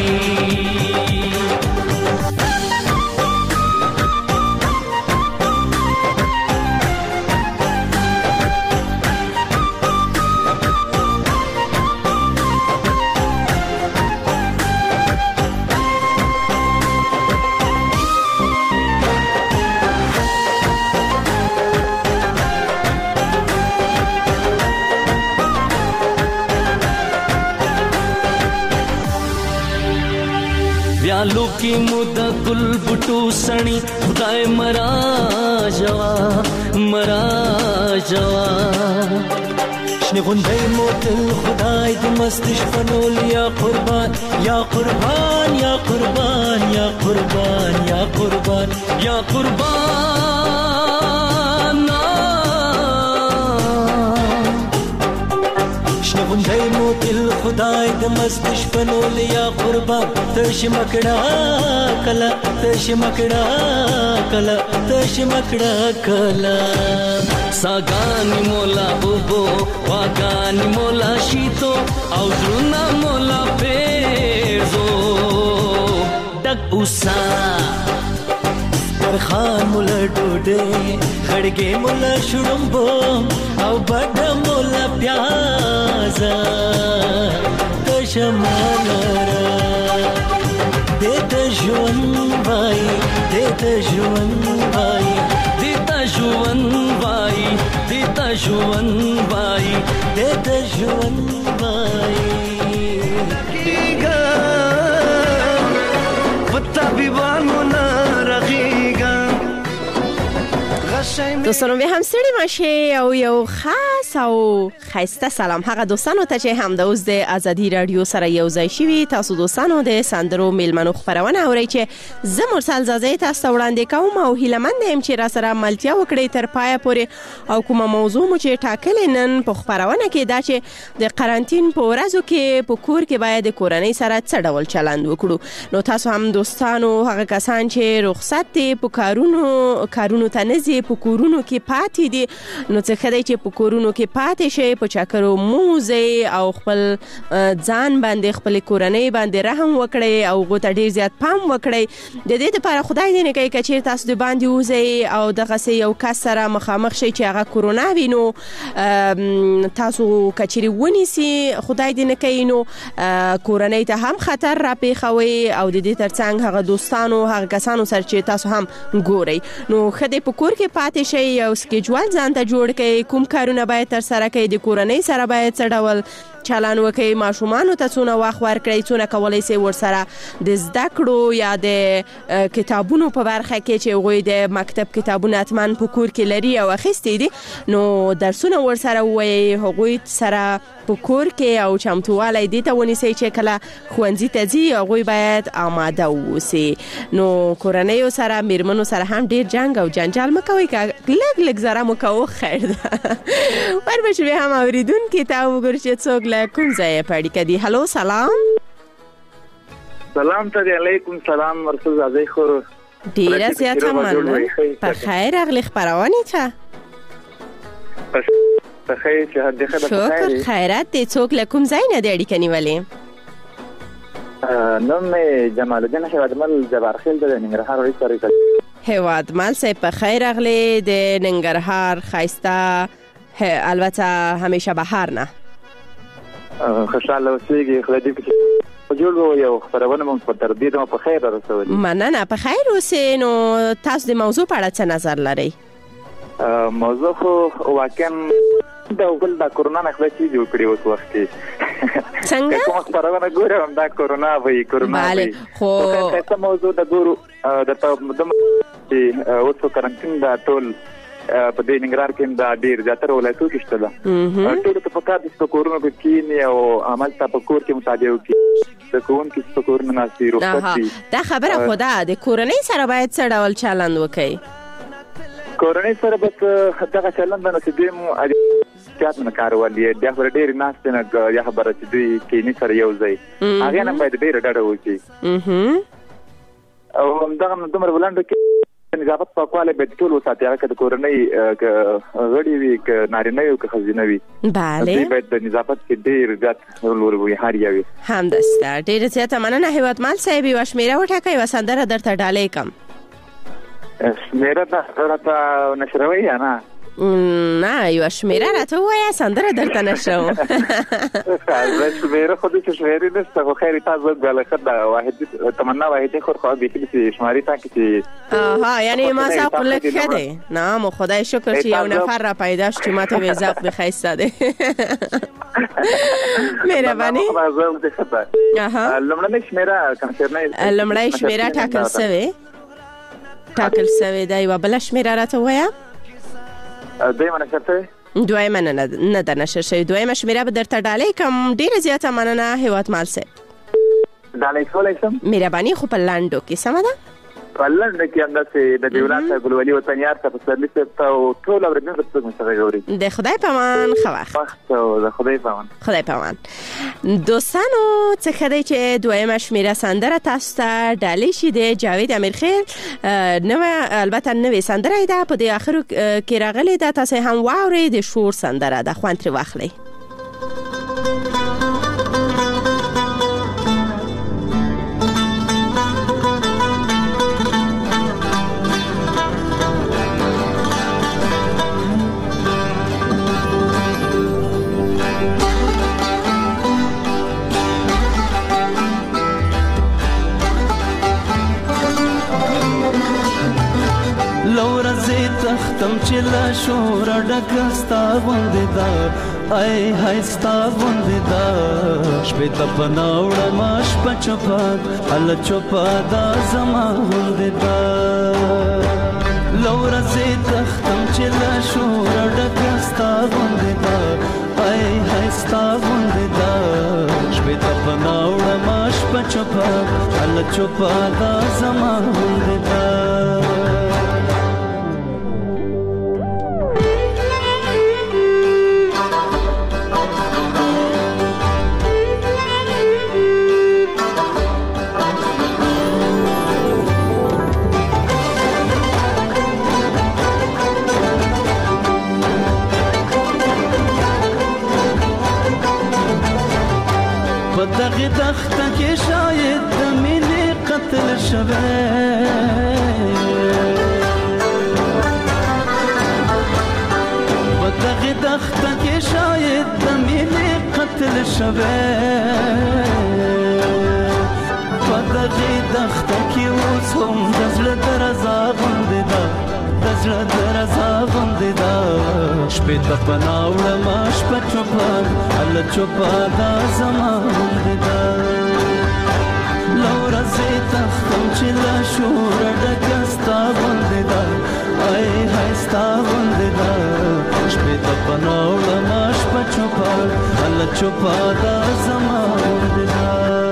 व्यालो की मुदा गुल बुटू सणी खुदाए मरा जवा मरा जवा शने गुंदे मोतल खुदाए दी मस्तिश फनोल या कुर्बान या कुर्बान या कुर्बान या कुर्बान या कुर्बान या कुर्बान शने गुंदे मोतल खुदाए दी मस्तिश फनोल या कुर्बान तश मकड़ा कला तश मकड़ा कला तश मकड़ा कला. सागानी मोला उबो वागानी मोला शीतो आउजरुना मोला पेरजो डक उसा स्तरखान मोला डोडे खड़गे मोला शुड़ुंबो आउ बड़ा मोला प्याजा तशमलरा देता जुवन भाई देता जुवन भाई देता जुवन भाई देता जुवन भाई देता जुवन भाई. पत्ता भी बानो ना रखीगा. دوستانو به هم سړی ماشه او یو خاص او خیسته سلام هغه دوستانو ته چې هم د اوس د ازادي رادیو سره یو ځای شوي. تاسو دوستانو د سندرو میلمنو خبرونه اورئ چې زه مرسل زازې تاسو وړاندې کوم او هیلمند یم چې را سره ملتیا وکړئ تر پایه پورې. او کومه موضوع مو چې ټاکلې نن په خبرونه کې دا چې د قرنټین په ورځو کې په کور کې باید د کورنۍ سره څه ډول چلند وکړو. نو تاسو هم دوستانو هغه کسان چې رخصت دي په کارونو کارونو ته نه ځي په کورونو کې پاتې دي نو څه خدای چې په کورونو کې پاتې شي په چکرو موزه او خپل ځان باندې خپل کورنۍ باندې رحم وکړي او غوته ډیر زیات پام وکړي. د دې لپاره خدای دې نه کوي چې تاسو د باندې وځي او دغه سه یو کس سره مخامخ شي چې هغه کورونا وینو تاسو کچري ونیسي خدای دې نه کوي نو کورنۍ ته هم خطر را پیښوي او د دې ترڅنګ هغه دوستانو هغه کسانو سره چې تاسو هم ګورئ نو خدای په کور کې پاتې شئ یو سکیجول ځان ته جوړ کړئ کوم کارونه باید تر سره کړئ د کورنۍ سره باید څه ډول چلن وکړئ ماشومانو ته څونه وخت ورکړئ څونه کولی شئ ورسره د زده کړو یا د کتابونو په برخه کې چې هغوی د مکتب کتابونه حتما په کور کې لري او اخیستي دي نو درسونه ورسره ووایئ هغوی سره په کور کې او چمتووالی دې ته ونیسئ چې کله ښوونځي ته ځي هغوی باید آماده واوسي نو کورنیو سره میرمنو سره هم ډېر جنګ او جنجال مه کوئ که لږ لږ ذره مو کوو خیر ده وربشو بیا هم اورېدونکي ته وګورو چې څوک له کوم ځایه په اړیکه دي هلو سلام سلام ته علیکم سلام مرسل زادی خور ډیره زیاته مننه په خیر راغلی خپرونې ته په خیر چې هر دغه په خیر شکر خیرات دې څوک له کوم ځای نه د اړیکه نیولې نوم مې جمال الدین هیوادمل جبارخیل د ننګرهار ولایت هیوادمل صاحب په خیر راغلی د ننګرهار ښایسته البته همیشه بهار نه خوشاله اوسېږي خدای دې کړي جوړ وو یو خبرونه مو په تر دې ته په خیر رسولي مننه په خیر اوسئ نو تاسو د موضوع په اړه څه نظر لرئ موضوع خو واقعا دا ول دا کورونا نه خدای چې جوړ کړی اوس وخت کې څنګه کوم خبرونه ګورم دا کورونا وایي کورونا وایي خو څه موضوع دا ګورو د ته چې اوس کرنټین دا ټول په دې ننګرهار کې دا ډیر زیاتره ولایتو کې شته ده ټول ته پکار دي چې کورونه کې کینی او عمل ته په کور کې مطالعه وکړي د کوم کې په کورونه ناسي روخصتي دا خبره خدا د کورنۍ سره باید څه ډول چلند وکړي کورنۍ سره به دغه چلند نه چې دمو اړتیات نه کارولې د خبر ډیر ناس نه یا خبره چې دوی کې نه سره یو ځای هغه نه باید ډیر ډډه وکړي او دغه دومره ولانډ کې نظافت پاکواله به ټول وساتي هغه د کورنۍ غړي وي ک نارینه وي ک خزینه وي bale باید د نظافت کې ډیر زیات رول وي هر یوي هم دسته ډیر زیات مننه هیوادمل صاحب یو شمیره وټاکي وسندره درته ډالې کم شمیره دا راته نشروي یا نه نه یو شمیره راته وایه سندره درته نشو شمیره خو دې شمیرې نشته خو خیر تاسو غواړئ خدای واحد تمنا واحد خو خو به کې شماري تا کې ها یعنی ما څه لك کده نه مو خدای شکر چې یو نفر را پیدا شو چې ماته به ضبط بخیسته ده مهرباني اها لمړنۍ شمیره کوم شمیره لمړنۍ شمیره ټاکل شوی ټاکل شوی دا یو بل شمیره راته وایه دویمه نشر شوی دویمه نه ده نشر شوی دویمه شمیره به درته ډالۍ کوم ډیره زیاته مننه هیوادمل صاحب ډالۍ کولی شم مهرباني خو په لنډو کې سمه ده په لنډو کې همداسې د دیولان صاحب ګلولي وطنیار صاحب پسرلي صاحب ته او ټول اورېدونکو ته څوک مې ګوري د خدای په امان ښه وخت او د خدای په امان خدای په امان دوستانو څه ښه دی چې دویمه شمیره سندره تاسو ته ډالۍ شي د جاوید امیرخیل نوې البته نوې سندره ده په دې اخرو کې راغلې ده تاسو هم واورئ د شور سندره ده خوند ترې واخلئ تختم چې لا شور ډکه ستا غوندې ده ای های ستا غوندې ده شپې ته پناوړه ما شپه چوپه هله چوپه دا زما غوندې ده له ورځې تختم چې لا شور ډکه ستا غوندې ده ای های ستا غوندې ده شپې ته پناوړه ما شپه چوپه هله چوپه دا زما غوندې ده دغه دخته کې شاید د مینې قتل شوی په دغه دخته کې شاید د مینې قتل شوی په دغه دخته کې اوس هم د زړه درزا غوندې ده د زړه درزا غوندې دا شپې ته پناه وړم شپه چوپه هله چوپه دا زما غوندې دا له ورځې تښتم چې له شوره ډکه ستا غوندې دا ای های ستا غوندې دا شپې ته پناه وړم شپه چوپه هله چوپه دا زما غوندې دا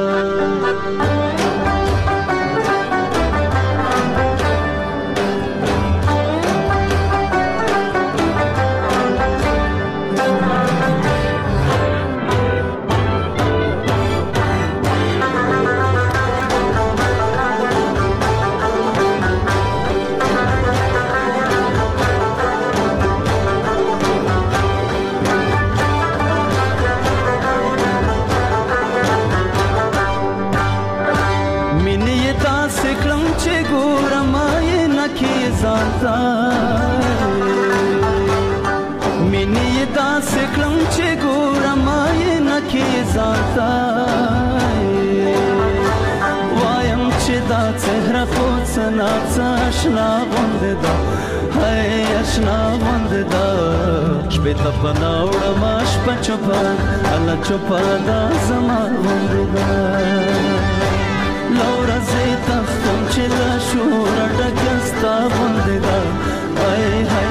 مینې داسې کړم چې ګورم یې نه کې ځانته وایم چې دا څهره خو څه ناڅه اشنا غوندې ده هی اشنا غوندې ده شپې ته پناه وړم شپه چوپه هله چوپه دا زما غوندې ده له ورځې تښتم چې له شوره ډکه ستا غوندې ده هی هی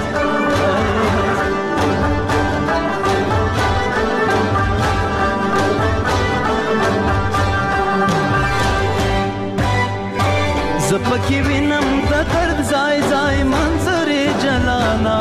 زه پکې وینم د درد ځای ځای منظرې جلانا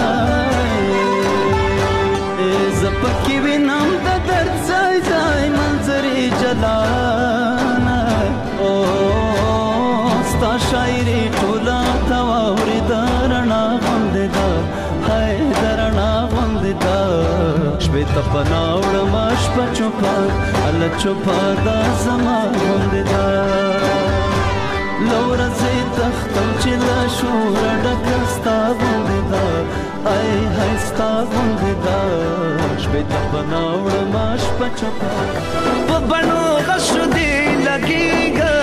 زه پکې وینم د درد ځای ځای منظرې جلانا او ستا شاعري ټوله ته واورېده رڼا غوندې ده هی د رڼا غوندې ده شپې ته پناه وړم شپه چوپه هله چوپه دا زما غوندې ده له ورځې تښتم چې له شوره ډکه ستا غوندې ده ای های ستا غوندې ده شپې ته پناه وړم شپه چوپه په بڼو غشو دې لګېږم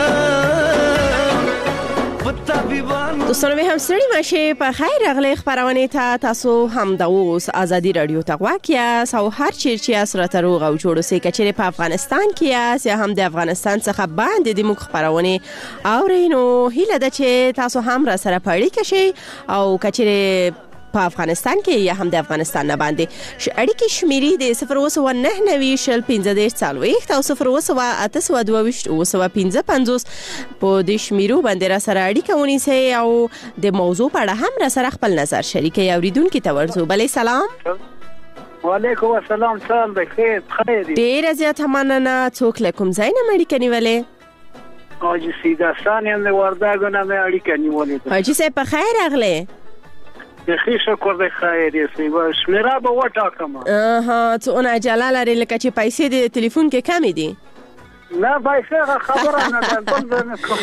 دوستانو مې هم ستړي ماشي په خیر راغلی خپرونې ته تاسو هم د اوس ازادي رادیو ته غواړئ یاست او هر چیرې چې یاست راته روغ او جوړ اوسئ که چیرې په افغانستان کې یاست یا هم د افغانستان څخه باندې د موږ خپرونې اورئ نو هیله ده چې تاسو هم را سره په اړیکه شئ او که چیرې په افغانستان کې یا هم د افغانستان نه باندې اړیکې شمیرې د صفر اووه سوه نهه نوي شل پنځه دېرش څلوېښت او صفر اووه سوه اته سوه دوه ویشت اووه سوه پنځه پنځوس په دې شمیرو باندې را سره اړیکه ونیسئ او د موضوع په اړه هم را سره خپل نظر شریکئ. اورېدونکي ته ورځو. بلې سلام. وعلیکم السلام. سلام بخیر. بخیر. ډېره زیاته مننه. څوک له کوم ځای نه اړیکه نیولې؟ حاجي سید حسن یم د وردګو نه مې اړیکه نیولې ده. حاجي صاحب په خیر راغلی؟ بخیر شکر د خیر یې شمیره به وټاکم. اها څونه عجله لري لکه چې پیسې د تلیفون کې کمې دي؟ نه پیسې خبره نه ده بل نه کوم.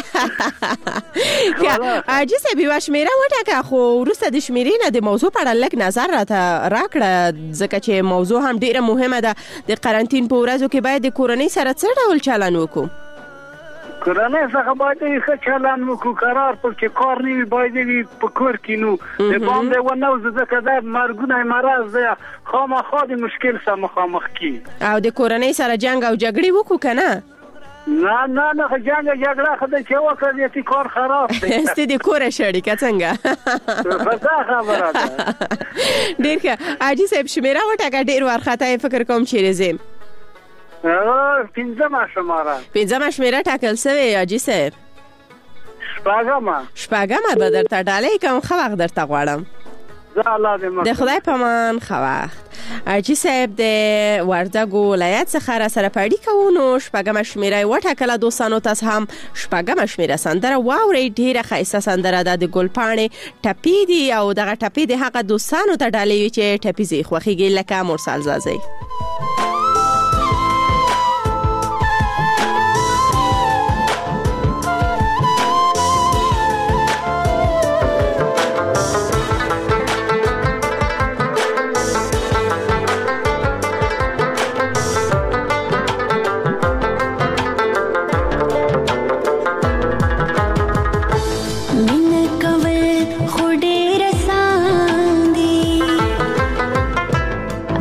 حاجي صاحب یوه شمیره وټاکه خو وروسته د شمیرې نه د موضوع په اړه لږ نظر راته راکړه ځکه چې موضوع هم ډېره مهمه ده. د قرنطین په ورځو کې باید د کورنۍ سره څه ډول چلند وکړو؟ کورنۍ څخه باید ښه چلند وکړو. قرار پر چې کار نه وي باید وي په کور کې نو د باندې ونه وځو ځکه دا مرګونی مرض دی خامخا د مشکل سره مخامخ کېږي. او د کورنۍ سره جنګ او جګړې وکړو که نه؟ نه نه نه جنګ او جګړه خو د چې وکړه دې کار خراب دی. ستې د کوره شړې که څنګه؟ ښه خبره ده. ډېر ښه. حاجي صاحب شمیره وټاکه. ډېر وارخطا یې فکر کوم چیرې ځې؟ پنځمه شماره. پنځمه شمیره ټاکل شوې حاجي صاحب؟ شپږمه. شپږمه به درته ډالۍ کوم. ښه وخت درته غواړم. د خدای په امان. ښه وخت. حاجي صاحب د وردګو ولایت څخه را سره په اړیکه وو نو شپږمه شمیره یې وټاکله. دوستانو تاسو هم شپږمه شمیره سندره واورئ. ډېره ښایسته سندره ده. د ګلپاڼې ټپې دي او دغه ټپې د هغه دوستانو ته ډالۍ وي چې ټپې زی خوښیږي لکه مرسل زازی. مين کول خو ډېر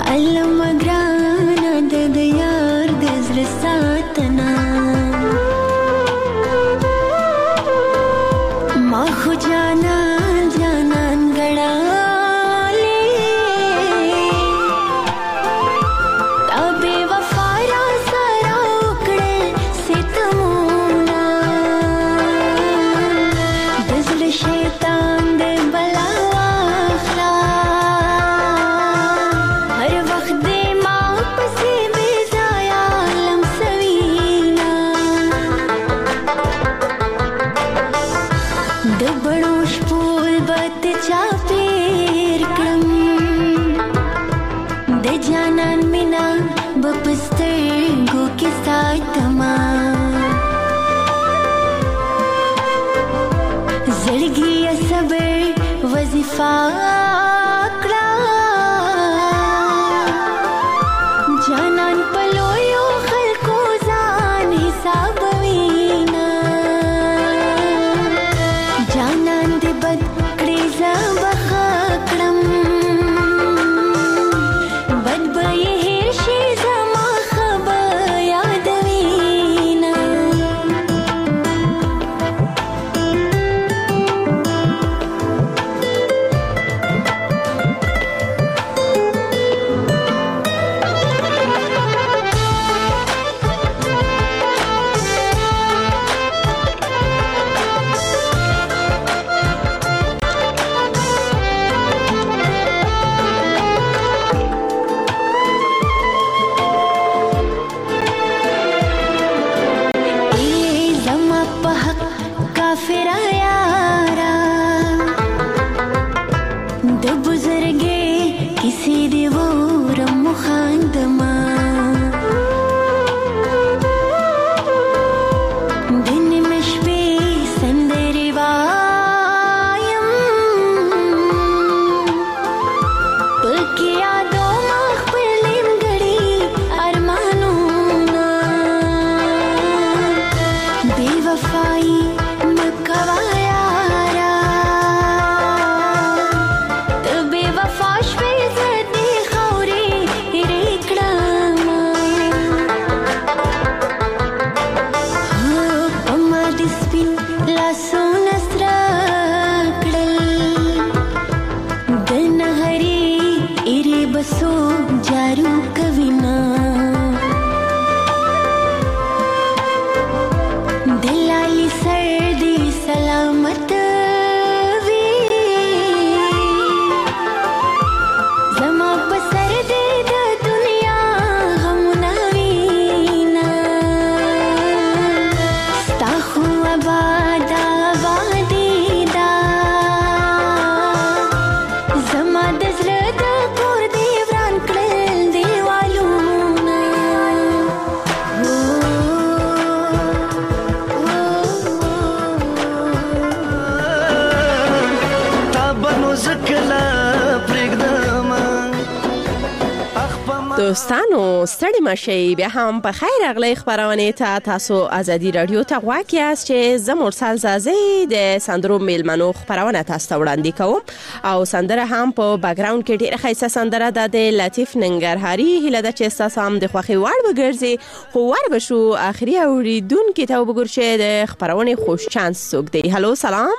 دوستانو ستړي مشي بیا هم په خیر اغلی خبرونه ته تاسو ازادي رادیو ته غواړئ یاست چې زموږ سال زازي د سندرو میلمنو خبرونه تاسو ته وړاندې کوم او سندره هم په بیک گراوند کې ډیره ښایسته سندره ده د لطیف ننګرهاري هله د چې تاسو هم د خوخي وړ وګرځي خو ور بشو اخري اوریدونکو ته وګورئ چې د خبرونه خوش چانس څوک دی. هالو سلام.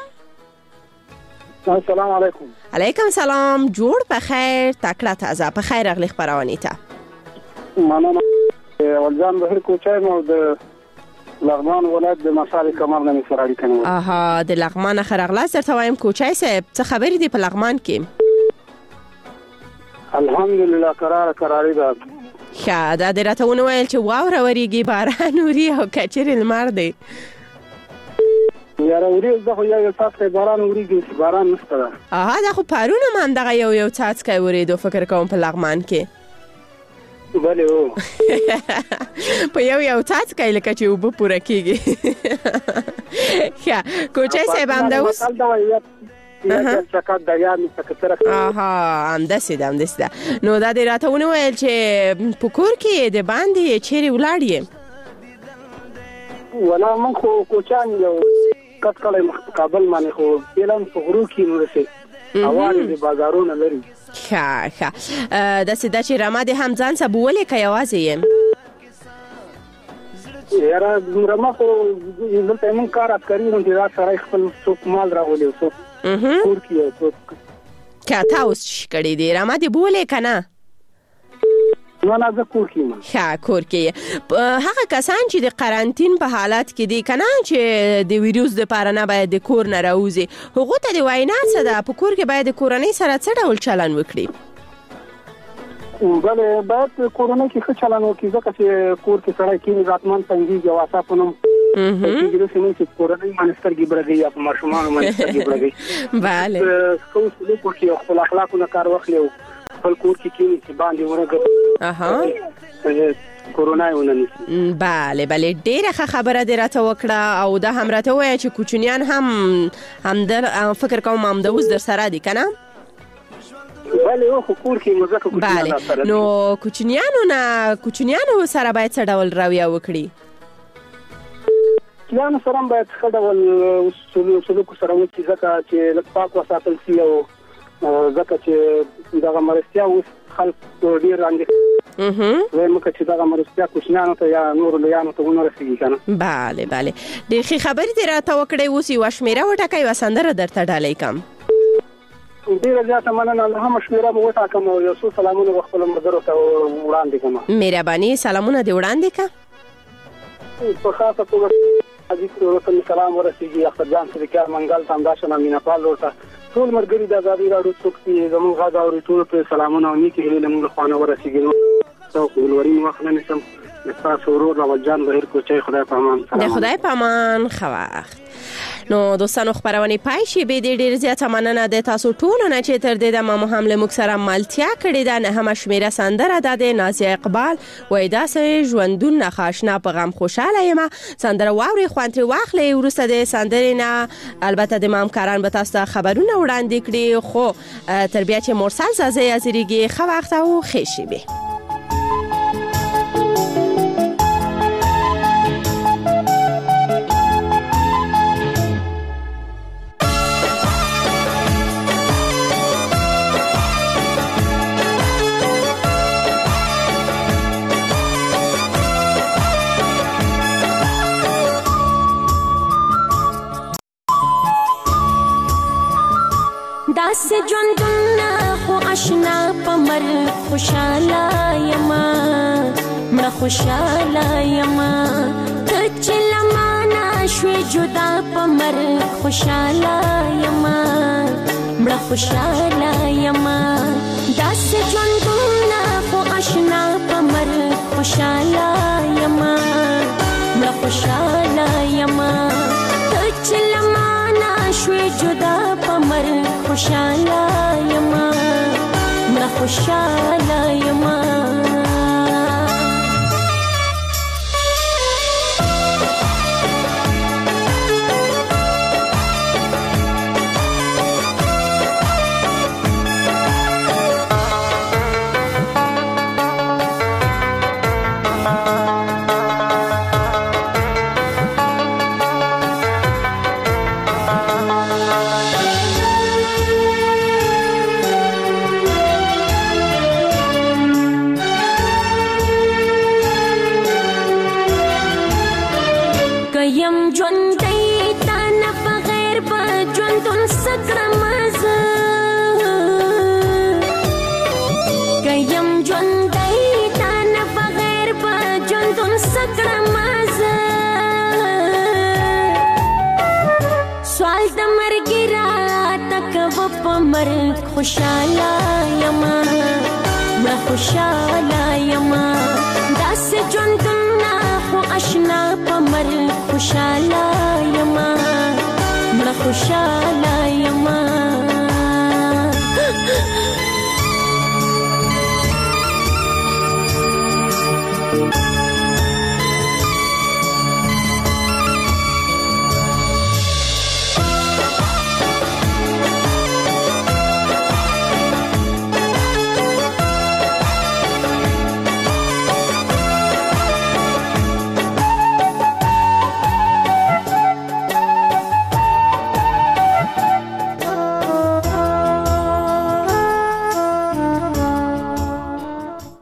السلام علیکم. علیکم سلام. جوړ په خیر تکړه تازه په خیر اغلی خبرونه ته مننه. ولجان بهر کوچای مو د لغمان ولایت د مصالح کمال نه سره اړیکه نه. اها د لغمان خرغلا درته وایم کوچای صاحب څه خبرې دی په لغمان کې؟ الحمدلله قرار قراری ده. ښه دا د راته ویل چې واوره وریږي باران وري او کچېر لمر دی. یاره وریږي زه خو یو څاڅکی باران وریږي باران نشته ده. اها دا خو پرونه من دغه یو یو څاڅکی وریدو فکر کوم په لغمان کې. بله او په یو یو څاڅکی لکه چې اوبه پوره کېږي. ښه کوچی صاحب همدا اوس اها همداسې ده همداسې ده. نو دا دې راته ونویل چې په کور کې د باندې چیرې ولاړ یې؟ ولا من خو کوچان یو کټ کلی کابل باندې خو فلم په غرو کې نورسي اوالې د بازارونه لري. ښه ښه د سیده چې رما دې هم ځان سبولې که یوازې یې یاره رما خو دلته موږ کار عسکري غوندې دا سړی خپل څوک مال راولي او څوک کور کې او څوک که تا اوس څه کړی دی رما دې بولې که نه نه نه زه کور کې یم ښه کور کې هغه کسان چې د قرنطین په حالت کې دي که نه چې د ویروس دپاره نه باید د کور نه راوځي هغو ته د وینا څه ده په کور کې باید د کورنۍ سره څه ډول چلن وکړي بله باید کورنۍ کې ښه چلن وکړي ځکه چې کور کې سړی کښېني راتمن تنګېږي او اعصاب په نوم کېږي داسې نه چې کورنۍ باندې سترګې برګوي یا په ماشومانو باندې سترګې برګوي بله ښه سلوک وکړي او خپل اخلاقو نه کار واخلي او خپل کور کې کېني چې باندې ورګ کورونا یې ونه نیسي بله بله ډېره ښه خبره دې راته وکړه او دا هم راته ووایه چې کوچنیان هم همدر فکر کوم همدوس در سره دي که نه بله او خو کور کې مو ځکه کوچنیان سره نو کوچنیانو نه کوچنیانو سره باید څه ډول رویه وکړي کوچنیانو سره هم باید ښه ډول سلوک سره وکړي ځکه چې لږ پاک وساتل شي او ځکه چې دغه مرستیا اوس خلک ډېر اندېښنه وایم که چې دغه مرستیا کوچنیانو ته یا نورو لویانو ته ونه رسېږي که نه بله بله ډېر ښې خبرې دې راته وکړې اوس یوه شمېره وټاکه یوه سندره درته ډالۍ کړم ډېره زیاته مننه نهمه شمېره به وټاکم او یو څو سلامونه به خپلو ملګرو ته وړاندې کړم مهرباني سلامونه دې وړاندې کړه په خاصه توګه حاجي ورته مې سلام ورسېږي اخترجان صدیقیار منګل ته همداشانه مینهپال ورته ټول ملګري د ازادي راډیو څوک چې زموږ غږ اوري ټولو ته سلامونه او نیکې هیلې له موږ له خوا نه ورسېږي نو څوک ولورین وخت نه نیسم ستاسو ورور راول جان بهیر کوچی خدای په امان د خدای په امان ښه وخت نو دوستانو خپرونې پای شي به دې ډېر زیاته مننه د تاسو ټولو نه چې تر دې دمه مو هم له موږ سره ملتیا کړې ده نهمه شمېره سندره ده د نازیه اقبال وایي داسې ژوندون نه ښاشنا په غم خوشحاله یمه سندره واورئ خوند ترې واخلئ وروسته د سندرې نه البته د ما همکاران به تاسو ته خبرونه وړاندې کړي خو تر بیا چې مرسل زازۍ حاضرېږي ښه وخت او ښې شېبې داسې ژوندونه خو اشنا په مرګ خوشحاله یمه مړه خوشحاله یمه ته چې له مانه شوې جدا په مرګ خوشحاله یمه مړه خوشحاله یمه داسې ژوندونه خو اشنا په مرګ خوشحاله یمه مړه خوشحاله یمه ته چې له مانه شوې جدا په مرګ خوشحاله یمه مړه خوشحاله یمه مرګ خوشحاله یمه مړه خوشحاله یمه داسې ژوندونه خو اشنا په مرګ خوشحاله یمه مړه خوشحاله یمه